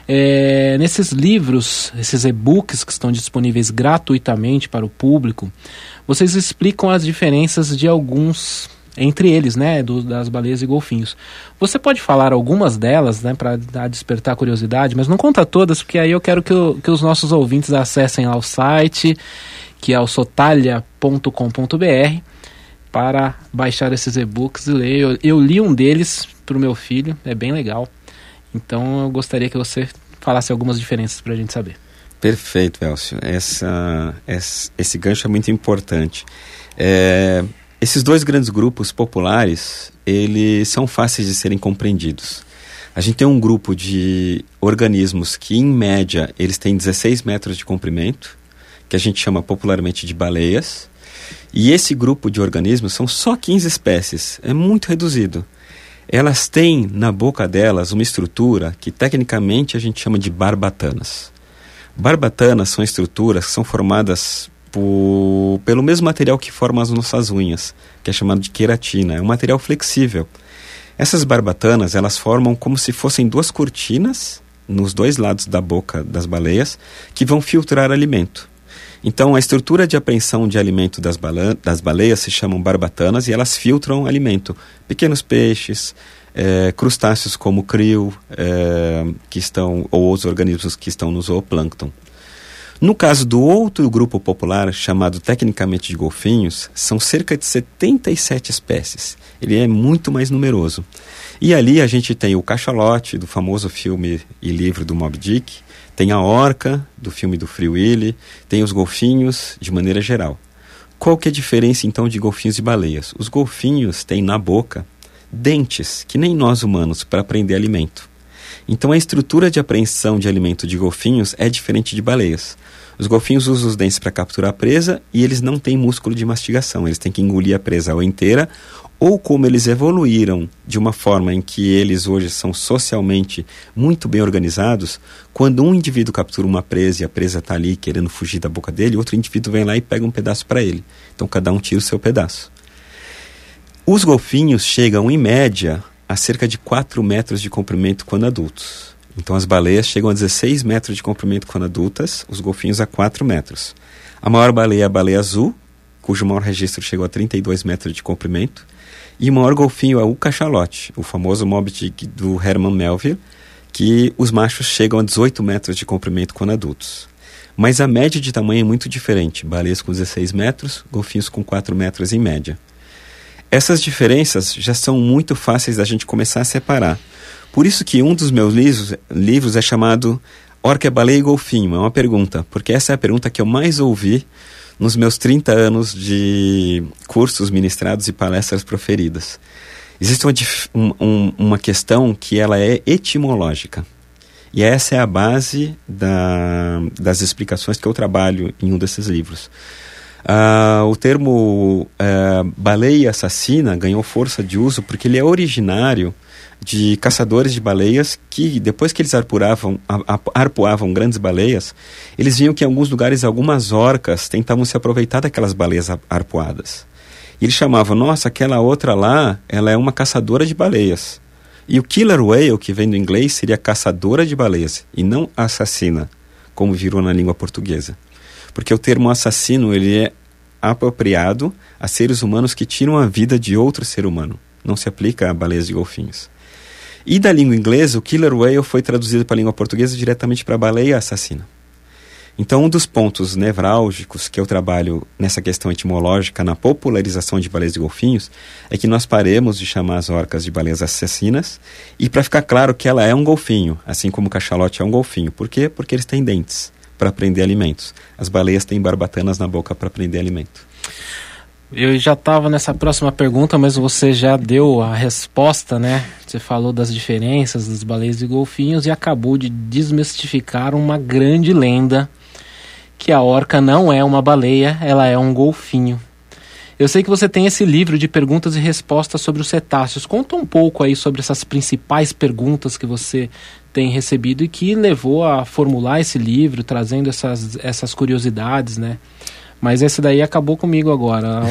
É, nesses livros, esses e-books que estão disponíveis gratuitamente para o público, vocês explicam as diferenças de alguns, entre eles, né, do, das baleias e golfinhos. Você pode falar algumas delas, né, para despertar curiosidade, mas não conta todas, porque aí eu quero que, o, que os nossos ouvintes acessem lá o site, que é o sotalha ponto com ponto b r, para baixar esses e-books e ler. Eu, eu li um deles para o meu filho, é bem legal. Então eu gostaria que você falasse algumas diferenças para a gente saber. Perfeito, Elcio. Essa, esse, esse gancho é muito importante. É, esses dois grandes grupos populares, eles são fáceis de serem compreendidos. A gente tem um grupo de organismos que, em média, eles têm dezesseis metros de comprimento, que a gente chama popularmente de baleias. E esse grupo de organismos são só quinze espécies, é muito reduzido. Elas têm na boca delas uma estrutura que tecnicamente a gente chama de barbatanas. Barbatanas são estruturas que são formadas por, pelo mesmo material que forma as nossas unhas, que é chamado de queratina, é um material flexível. Essas barbatanas, elas formam como se fossem duas cortinas nos dois lados da boca das baleias que vão filtrar alimento. Então, a estrutura de apreensão de alimento das, bala- das baleias se chamam barbatanas e elas filtram alimento. Pequenos peixes, é, crustáceos como krill, é, que estão, ou os organismos que estão no zooplâncton. No caso do outro grupo popular, chamado tecnicamente de golfinhos, são cerca de setenta e sete espécies. Ele é muito mais numeroso. E ali a gente tem o cachalote, do famoso filme e livro do Moby Dick, tem a orca, do filme do Free Willy, tem os golfinhos, de maneira geral. Qual que é a diferença, então, de golfinhos e baleias? Os golfinhos têm na boca dentes, que nem nós humanos, para prender alimento. Então, a estrutura de apreensão de alimento de golfinhos é diferente de baleias. Os golfinhos usam os dentes para capturar a presa e eles não têm músculo de mastigação. Eles têm que engolir a presa ou inteira, ou como eles evoluíram de uma forma em que eles hoje são socialmente muito bem organizados, quando um indivíduo captura uma presa e a presa está ali querendo fugir da boca dele, outro indivíduo vem lá e pega um pedaço para ele. Então, cada um tira o seu pedaço. Os golfinhos chegam, em média, a cerca de quatro metros de comprimento quando adultos. Então, as baleias chegam a dezesseis metros de comprimento quando adultas, os golfinhos a quatro metros. A maior baleia é a baleia azul, cujo maior registro chegou a trinta e dois metros de comprimento. E o maior golfinho é o cachalote, o famoso Moby Dick do Herman Melville, que os machos chegam a dezoito metros de comprimento quando adultos. Mas a média de tamanho é muito diferente, baleias com dezesseis metros, golfinhos com quatro metros em média. Essas diferenças já são muito fáceis da gente começar a separar. Por isso que um dos meus livros, livros é chamado Orca, Baleia e Golfinho. É uma pergunta, porque essa é a pergunta que eu mais ouvi nos meus trinta anos de cursos ministrados e palestras proferidas. Existe uma, um, uma questão que ela é etimológica. E essa é a base da, das explicações que eu trabalho em um desses livros. Uh, o termo uh, baleia assassina ganhou força de uso porque ele é originário de caçadores de baleias que, depois que eles arpuravam, arpoavam grandes baleias, eles viam que em alguns lugares algumas orcas tentavam se aproveitar daquelas baleias arpoadas. E eles chamavam, nossa, aquela outra lá, ela é uma caçadora de baleias. E o killer whale, que vem do inglês, seria caçadora de baleias, e não assassina, como virou na língua portuguesa. Porque o termo assassino, ele é apropriado a seres humanos que tiram a vida de outro ser humano. Não se aplica a baleias e golfinhos. E da língua inglesa, o killer whale foi traduzido para a língua portuguesa diretamente para baleia assassina. Então, um dos pontos nevrálgicos que eu trabalho nessa questão etimológica, na popularização de baleias e golfinhos, é que nós paremos de chamar as orcas de baleias assassinas, e para ficar claro que ela é um golfinho, assim como o cachalote é um golfinho. Por quê? Porque eles têm dentes para prender alimentos. As baleias têm barbatanas na boca para prender alimento. Eu já estava nessa próxima pergunta, mas você já deu a resposta, né? Você falou das diferenças das baleias e golfinhos e acabou de desmistificar uma grande lenda, que a orca não é uma baleia, ela é um golfinho. Eu sei que você tem esse livro de perguntas e respostas sobre os cetáceos. Conta um pouco aí sobre essas principais perguntas que você tem recebido e que levou a formular esse livro, trazendo essas, essas curiosidades, né? Mas esse daí acabou comigo agora.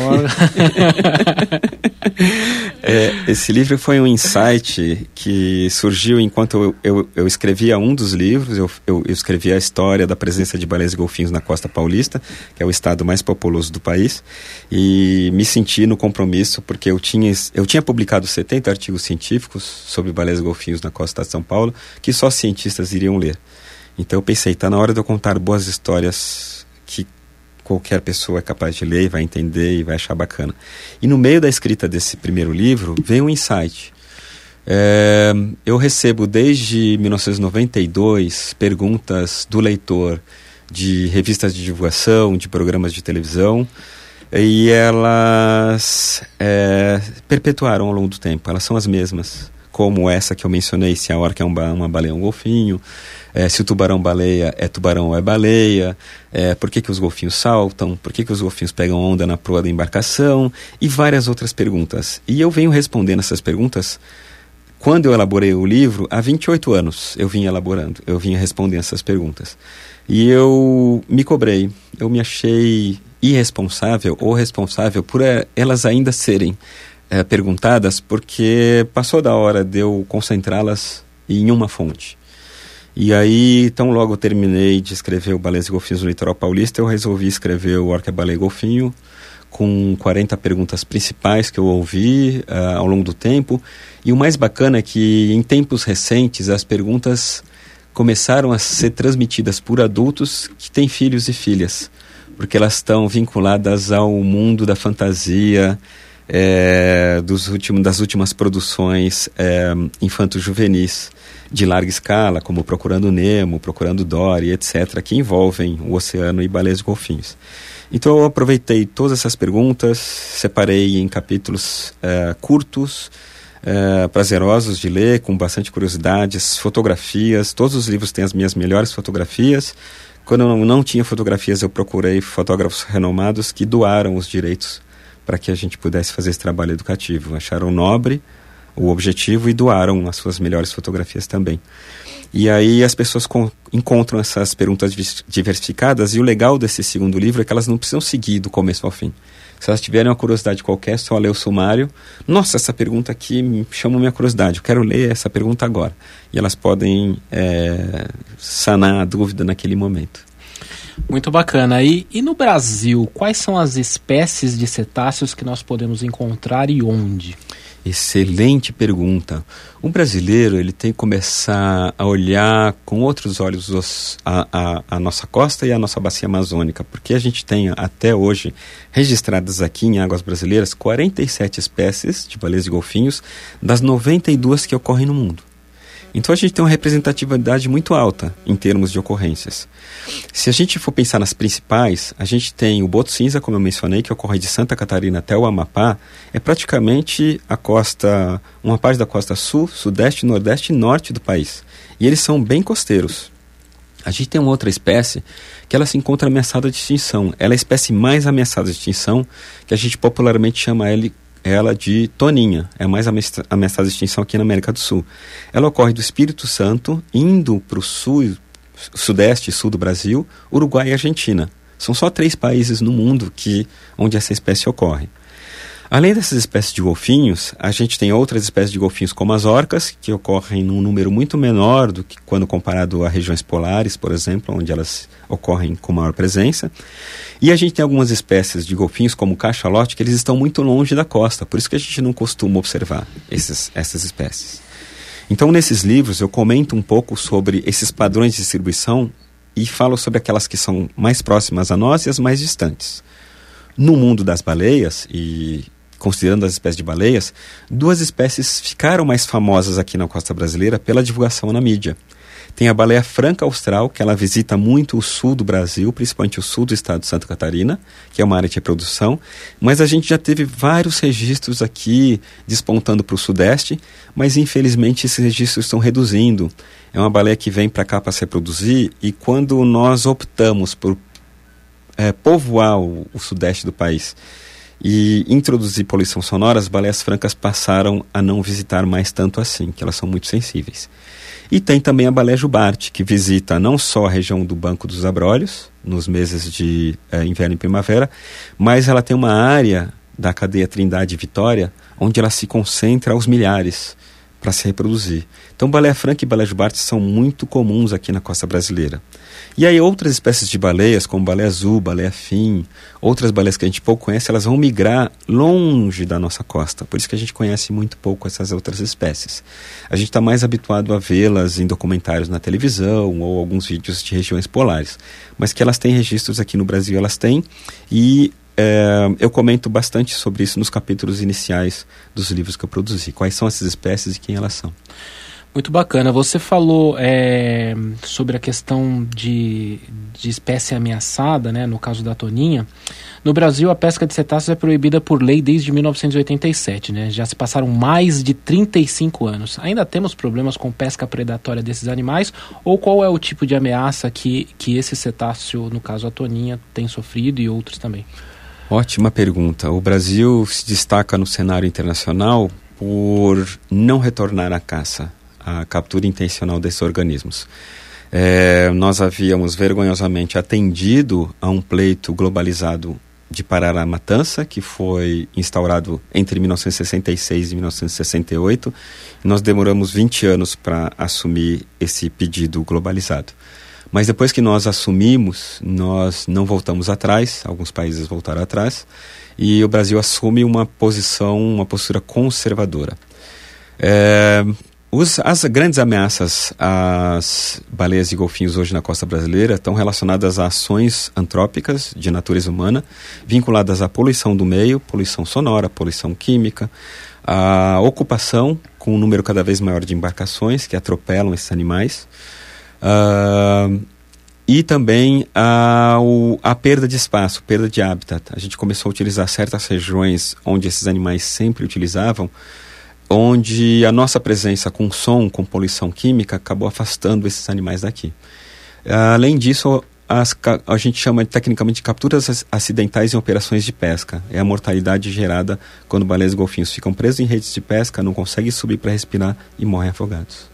é, esse livro foi um insight que surgiu enquanto eu, eu, eu escrevia um dos livros. Eu, eu, eu escrevi a história da presença de baleias e golfinhos na Costa Paulista, que é o estado mais populoso do país, e me senti no compromisso porque eu tinha, eu tinha publicado setenta artigos científicos sobre baleias e golfinhos na costa de São Paulo, que só cientistas iriam ler. Então eu pensei, está na hora de eu contar boas histórias que qualquer pessoa é capaz de ler e vai entender e vai achar bacana. E no meio da escrita desse primeiro livro, veio um insight. É, eu recebo desde mil novecentos e noventa e dois perguntas do leitor de revistas de divulgação, de programas de televisão, e elas é, perpetuaram ao longo do tempo. Elas são as mesmas, como essa que eu mencionei, se a orca é uma, uma baleia ou um golfinho, é, se o tubarão-baleia é tubarão ou é baleia, é, por que, que os golfinhos saltam, por que, que os golfinhos pegam onda na proa da embarcação, e várias outras perguntas. E eu venho respondendo essas perguntas quando eu elaborei o livro, há vinte e oito anos eu vinha elaborando, eu vinha respondendo essas perguntas. E eu me cobrei, eu me achei irresponsável ou responsável por elas ainda serem é, perguntadas, porque passou da hora de eu concentrá-las em uma fonte. E aí, tão logo eu terminei de escrever o Baleias e Golfinhos no Litoral Paulista, eu resolvi escrever o Orca, Baleia e Golfinho, com quarenta perguntas principais que eu ouvi uh, ao longo do tempo. E o mais bacana é que, em tempos recentes, as perguntas começaram a ser transmitidas por adultos que têm filhos e filhas, porque elas estão vinculadas ao mundo da fantasia, é, dos últimos, das últimas produções é, infanto-juvenis de larga escala, como Procurando Nemo, Procurando Dory, etcétera, que envolvem o oceano e baleias e golfinhos. Então eu aproveitei todas essas perguntas, separei em capítulos é, curtos, é, prazerosos de ler, com bastante curiosidades, fotografias. Todos os livros têm as minhas melhores fotografias. Quando eu não tinha fotografias, eu procurei fotógrafos renomados que doaram os direitos para que a gente pudesse fazer esse trabalho educativo. Acharam nobre o objetivo e doaram as suas melhores fotografias também. E aí as pessoas com, encontram essas perguntas diversificadas, e o legal desse segundo livro é que elas não precisam seguir do começo ao fim. Se elas tiverem uma curiosidade qualquer, só ler o sumário. Nossa, essa pergunta aqui me chama minha curiosidade, eu quero ler essa pergunta agora. E elas podem é, sanar a dúvida naquele momento. Muito bacana. E, e no Brasil, quais são as espécies de cetáceos que nós podemos encontrar e onde? Excelente pergunta. O brasileiro ele tem que começar a olhar com outros olhos os, a, a, a nossa costa e a nossa bacia amazônica, porque a gente tem até hoje registradas aqui em águas brasileiras quarenta e sete espécies de baleias e golfinhos das noventa e duas que ocorrem no mundo. Então a gente tem uma representatividade muito alta em termos de ocorrências. Se a gente for pensar nas principais, a gente tem o boto cinza, como eu mencionei, que ocorre de Santa Catarina até o Amapá. É praticamente a costa, uma parte da costa sul, sudeste, nordeste e norte do país. E eles são bem costeiros. A gente tem uma outra espécie que ela se encontra ameaçada de extinção. Ela é a espécie mais ameaçada de extinção, que a gente popularmente chama ela ela de toninha, é a mais ameaçada de extinção aqui na América do Sul. Ela ocorre do Espírito Santo, indo para o sul, sudeste e sul do Brasil, Uruguai e Argentina. São só três países no mundo que, onde essa espécie ocorre. Além dessas espécies de golfinhos, a gente tem outras espécies de golfinhos como as orcas, que ocorrem num número muito menor do que quando comparado a regiões polares, por exemplo, onde elas ocorrem com maior presença. E a gente tem algumas espécies de golfinhos, como o cachalote, que eles estão muito longe da costa, por isso que a gente não costuma observar esses, essas espécies. Então, nesses livros, eu comento um pouco sobre esses padrões de distribuição e falo sobre aquelas que são mais próximas a nós e as mais distantes. No mundo das baleias, e considerando as espécies de baleias, duas espécies ficaram mais famosas aqui na costa brasileira pela divulgação na mídia. Tem a baleia franca austral, que ela visita muito o sul do Brasil, principalmente o sul do estado de Santa Catarina, que é uma área de reprodução, mas a gente já teve vários registros aqui despontando para o sudeste, mas infelizmente esses registros estão reduzindo. É uma baleia que vem para cá para se reproduzir, e quando nós optamos por é, povoar o, o sudeste do país e introduzir poluição sonora, as baleias francas passaram a não visitar mais tanto assim, que elas são muito sensíveis. E tem também a baleia jubarte, que visita não só a região do Banco dos Abrolhos, nos meses de eh, inverno e primavera, mas ela tem uma área da cadeia Trindade e Vitória, onde ela se concentra aos milhares para se reproduzir. Então, baleia franca e baleia jubarte são muito comuns aqui na costa brasileira. E aí outras espécies de baleias, como baleia azul, baleia fim, outras baleias que a gente pouco conhece, elas vão migrar longe da nossa costa. Por isso que a gente conhece muito pouco essas outras espécies. A gente está mais habituado a vê-las em documentários na televisão ou alguns vídeos de regiões polares. Mas que elas têm registros aqui no Brasil, elas têm. E é, eu comento bastante sobre isso nos capítulos iniciais dos livros que eu produzi. Quais são essas espécies e quem elas são. Muito bacana. Você falou é, sobre a questão de, de espécie ameaçada, né, no caso da toninha. No Brasil, a pesca de cetáceos é proibida por lei desde mil novecentos e oitenta e sete. Né? Já se passaram mais de trinta e cinco anos. Ainda temos problemas com pesca predatória desses animais? Ou qual é o tipo de ameaça que, que esse cetáceo, no caso a toninha, tem sofrido e outros também? Ótima pergunta. O Brasil se destaca no cenário internacional por não retornar à caça, a captura intencional desses organismos. É, nós havíamos vergonhosamente atendido a um pleito globalizado de Parará-Matança, que foi instaurado entre mil novecentos e sessenta e seis e mil novecentos e sessenta e oito. Nós demoramos vinte anos para assumir esse pedido globalizado. Mas depois que nós assumimos, nós não voltamos atrás, alguns países voltaram atrás, e o Brasil assume uma posição, uma postura conservadora. É, os, as grandes ameaças às baleias e golfinhos hoje na costa brasileira estão relacionadas a ações antrópicas de natureza humana, vinculadas à poluição do meio, poluição sonora, poluição química, a ocupação com um número cada vez maior de embarcações que atropelam esses animais, uh, e também a, o, a perda de espaço, perda de habitat. A gente começou a utilizar certas regiões onde esses animais sempre utilizavam, onde a nossa presença com som, com poluição química, acabou afastando esses animais daqui. Além disso, as, a gente chama tecnicamente de capturas acidentais em operações de pesca. É a mortalidade gerada quando baleias e golfinhos ficam presos em redes de pesca, não conseguem subir para respirar e morrem afogados.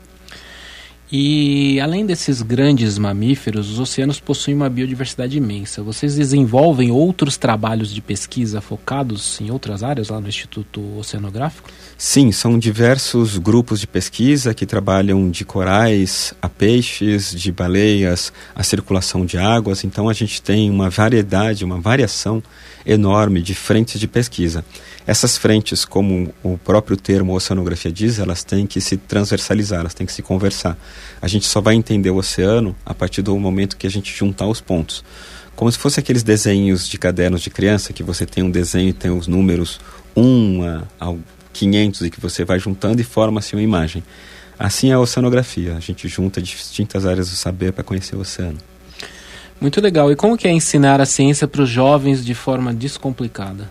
E além desses grandes mamíferos, os oceanos possuem uma biodiversidade imensa. Vocês desenvolvem outros trabalhos de pesquisa focados em outras áreas lá no Instituto Oceanográfico? Sim, são diversos grupos de pesquisa que trabalham de corais a peixes, de baleias, a circulação de águas. Então a gente tem uma variedade, uma variação enorme de frentes de pesquisa. Essas frentes, como o próprio termo oceanografia diz, elas têm que se transversalizar, elas têm que se conversar. A gente só vai entender o oceano a partir do momento que a gente juntar os pontos. Como se fosse aqueles desenhos de cadernos de criança, que você tem um desenho e tem os números um a quinhentos e que você vai juntando e forma-se uma imagem. Assim é a oceanografia, a gente junta distintas áreas do saber para conhecer o oceano. Muito legal. E como que é ensinar a ciência para os jovens de forma descomplicada?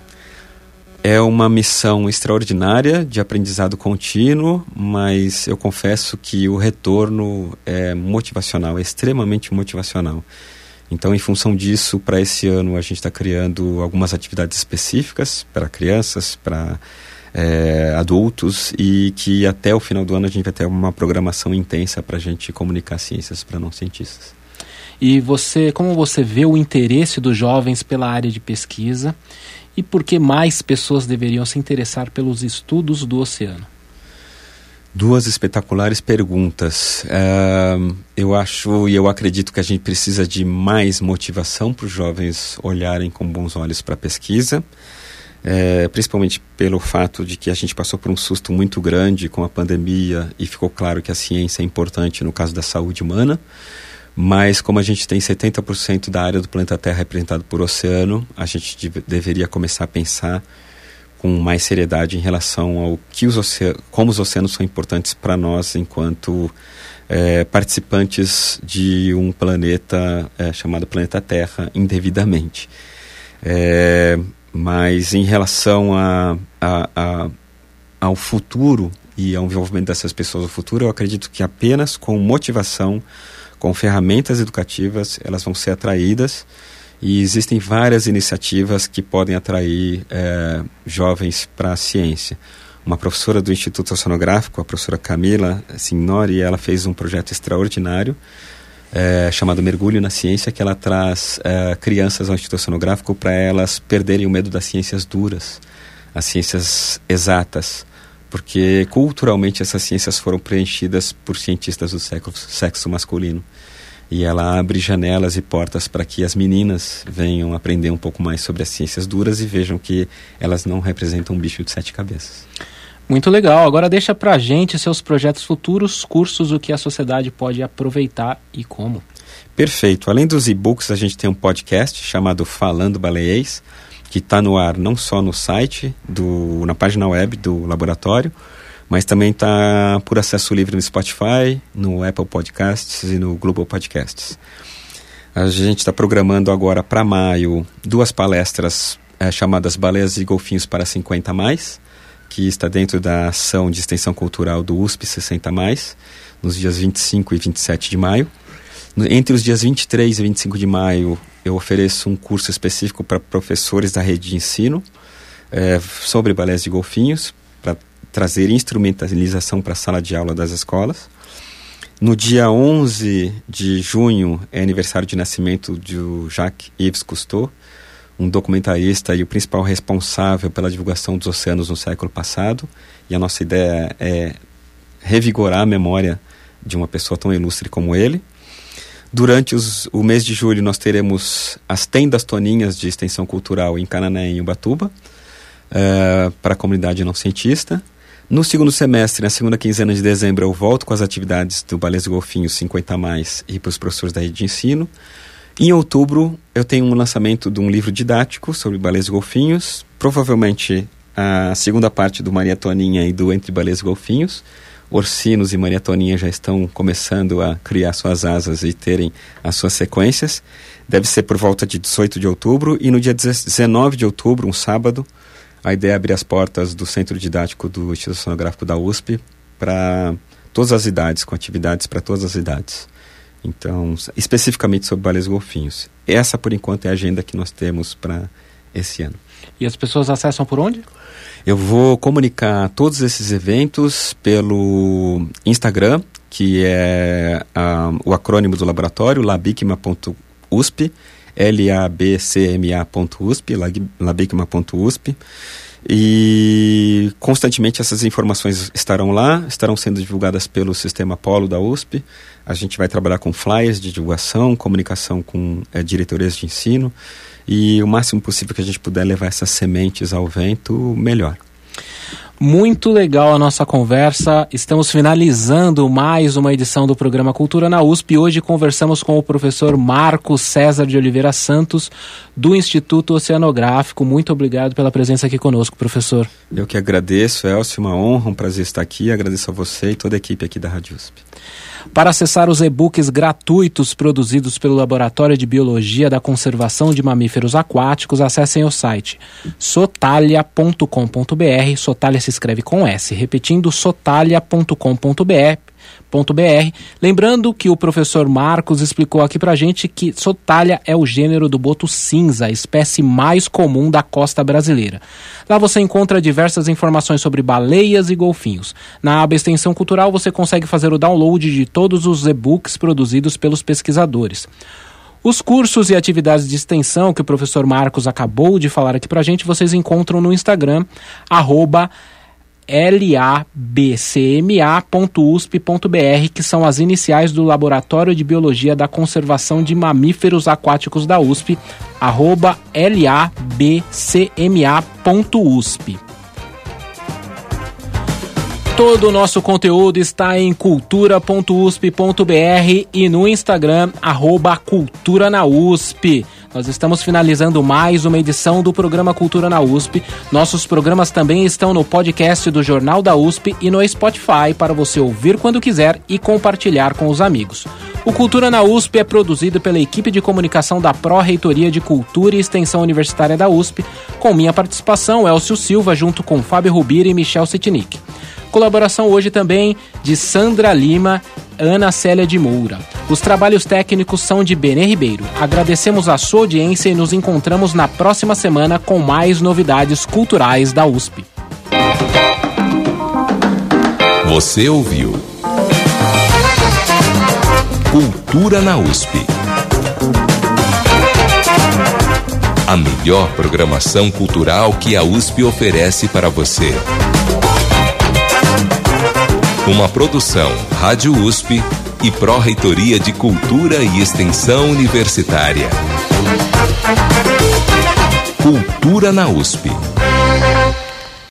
É uma missão extraordinária de aprendizado contínuo, mas eu confesso que o retorno é motivacional, é extremamente motivacional. Então, em função disso, para esse ano a gente está criando algumas atividades específicas para crianças, para é, adultos, e que até o final do ano a gente vai ter uma programação intensa para a gente comunicar ciências para não cientistas. E você, como você vê o interesse dos jovens pela área de pesquisa e por que mais pessoas deveriam se interessar pelos estudos do oceano? Duas espetaculares perguntas. Uh, eu acho e eu acredito que a gente precisa de mais motivação para os jovens olharem com bons olhos para a pesquisa, é, principalmente pelo fato de que a gente passou por um susto muito grande com a pandemia e ficou claro que a ciência é importante no caso da saúde humana. Mas como a gente tem setenta por cento da área do planeta Terra representado por oceano, a gente de- deveria começar a pensar com mais seriedade em relação ao que os oceanos, como os oceanos são importantes para nós enquanto é, participantes de um planeta é, chamado planeta Terra indevidamente. É, mas em relação a, a, a, ao futuro e ao envolvimento dessas pessoas no futuro, eu acredito que apenas com motivação, com ferramentas educativas, elas vão ser atraídas, e existem várias iniciativas que podem atrair é, jovens para a ciência. Uma professora do Instituto Oceanográfico, a professora Camila Signori, ela fez um projeto extraordinário é, chamado Mergulho na Ciência, que ela traz é, crianças ao Instituto Oceanográfico para elas perderem o medo das ciências duras, as ciências exatas, porque culturalmente essas ciências foram preenchidas por cientistas do sexo, sexo masculino. E ela abre janelas e portas para que as meninas venham aprender um pouco mais sobre as ciências duras e vejam que elas não representam um bicho de sete cabeças. Muito legal. Agora deixa pra gente seus projetos futuros, cursos, o que a sociedade pode aproveitar e como. Perfeito. Além dos e-books, a gente tem um podcast chamado Falando Baleiês, que está no ar não só no site, do, na página web do laboratório, mas também está por acesso livre no Spotify, no Apple Podcasts e no Global Podcasts. A gente está programando agora para maio duas palestras é, chamadas Baleias e Golfinhos para cinquenta a mais, que está dentro da ação de extensão cultural do U S P sessenta a mais, nos dias vinte e cinco e vinte e sete de maio. Entre os dias vinte e três e vinte e cinco de maio, eu ofereço um curso específico para professores da rede de ensino é, sobre baleias de golfinhos, para trazer instrumentalização para a sala de aula das escolas. No dia onze de junho é aniversário de nascimento de Jacques-Yves Cousteau, um documentarista e o principal responsável pela divulgação dos oceanos no século passado, e a nossa ideia é revigorar a memória de uma pessoa tão ilustre como ele. Durante os, o mês de julho nós teremos as tendas toninhas de extensão cultural em Canané e em Ubatuba, uh, para a comunidade não cientista. No segundo semestre, na segunda quinzena de dezembro, eu volto com as atividades do Baleias e Golfinhos cinquenta mais e para os professores da rede de ensino. Em outubro, eu tenho um lançamento de um livro didático sobre baleias e golfinhos, provavelmente a segunda parte do Maria Toninha e do Entre Baleias e Golfinhos. Orsinos e Maria Toninha já estão começando a criar suas asas e terem as suas sequências. Deve ser por volta de dezoito de outubro, e no dia dezenove de outubro, um sábado, a ideia é abrir as portas do Centro Didático do Instituto Oceanográfico da U S P para todas as idades, com atividades para todas as idades. Então, especificamente sobre baleias e golfinhos. Essa, por enquanto, é a agenda que nós temos para esse ano. E as pessoas acessam por onde? Eu vou comunicar todos esses eventos pelo Instagram, que é uh, o acrônimo do laboratório, labicma ponto u s p, L A B C M A ponto U S P, labicma ponto U S P. E constantemente essas informações estarão lá, estarão sendo divulgadas pelo Sistema Polo da U S P. A gente vai trabalhar com flyers de divulgação, comunicação com é, diretorias de ensino, e o máximo possível que a gente puder levar essas sementes ao vento, melhor. Muito legal a nossa conversa. Estamos finalizando mais uma edição do programa Cultura na U S P. Hoje conversamos com o professor Marcos César de Oliveira Santos, do Instituto Oceanográfico. Muito obrigado pela presença aqui conosco, professor. Eu que agradeço, Elcio, uma honra, um prazer estar aqui. Agradeço a você e toda a equipe aqui da Rádio U S P. Para acessar os e-books gratuitos produzidos pelo Laboratório de Biologia da Conservação de Mamíferos Aquáticos, acessem o site sotalia ponto com ponto b r. Sotalia se escreve com S. Repetindo, sotalia ponto com ponto b r. Lembrando que o professor Marcos explicou aqui pra gente que Sotalia é o gênero do boto cinza, a espécie mais comum da costa brasileira. Lá você encontra diversas informações sobre baleias e golfinhos. Na aba Extensão Cultural você consegue fazer o download de todos os e-books produzidos pelos pesquisadores. Os cursos e atividades de extensão que o professor Marcos acabou de falar aqui pra gente, vocês encontram no Instagram, arroba labcma ponto u s p ponto b r, que são as iniciais do Laboratório de Biologia da Conservação de Mamíferos Aquáticos da U S P, arroba labcma ponto u s p. Todo o nosso conteúdo está em cultura ponto u s p ponto b r e no Instagram, arroba cultura na U S P. Nós estamos finalizando mais uma edição do programa Cultura na U S P. Nossos programas também estão no podcast do Jornal da U S P e no Spotify para você ouvir quando quiser e compartilhar com os amigos. O Cultura na U S P é produzido pela equipe de comunicação da Pró-Reitoria de Cultura e Extensão Universitária da U S P, com minha participação, Elcio Silva, junto com Fábio Rubira e Michel Sitnik. Colaboração hoje também de Sandra Lima, Ana Célia de Moura. Os trabalhos técnicos são de Benê Ribeiro. Agradecemos a sua audiência e nos encontramos na próxima semana com mais novidades culturais da U S P. Você ouviu Cultura na U S P. A melhor programação cultural que a U S P oferece para você. Uma produção Rádio U S P e Pró-Reitoria de Cultura e Extensão Universitária. Cultura na U S P.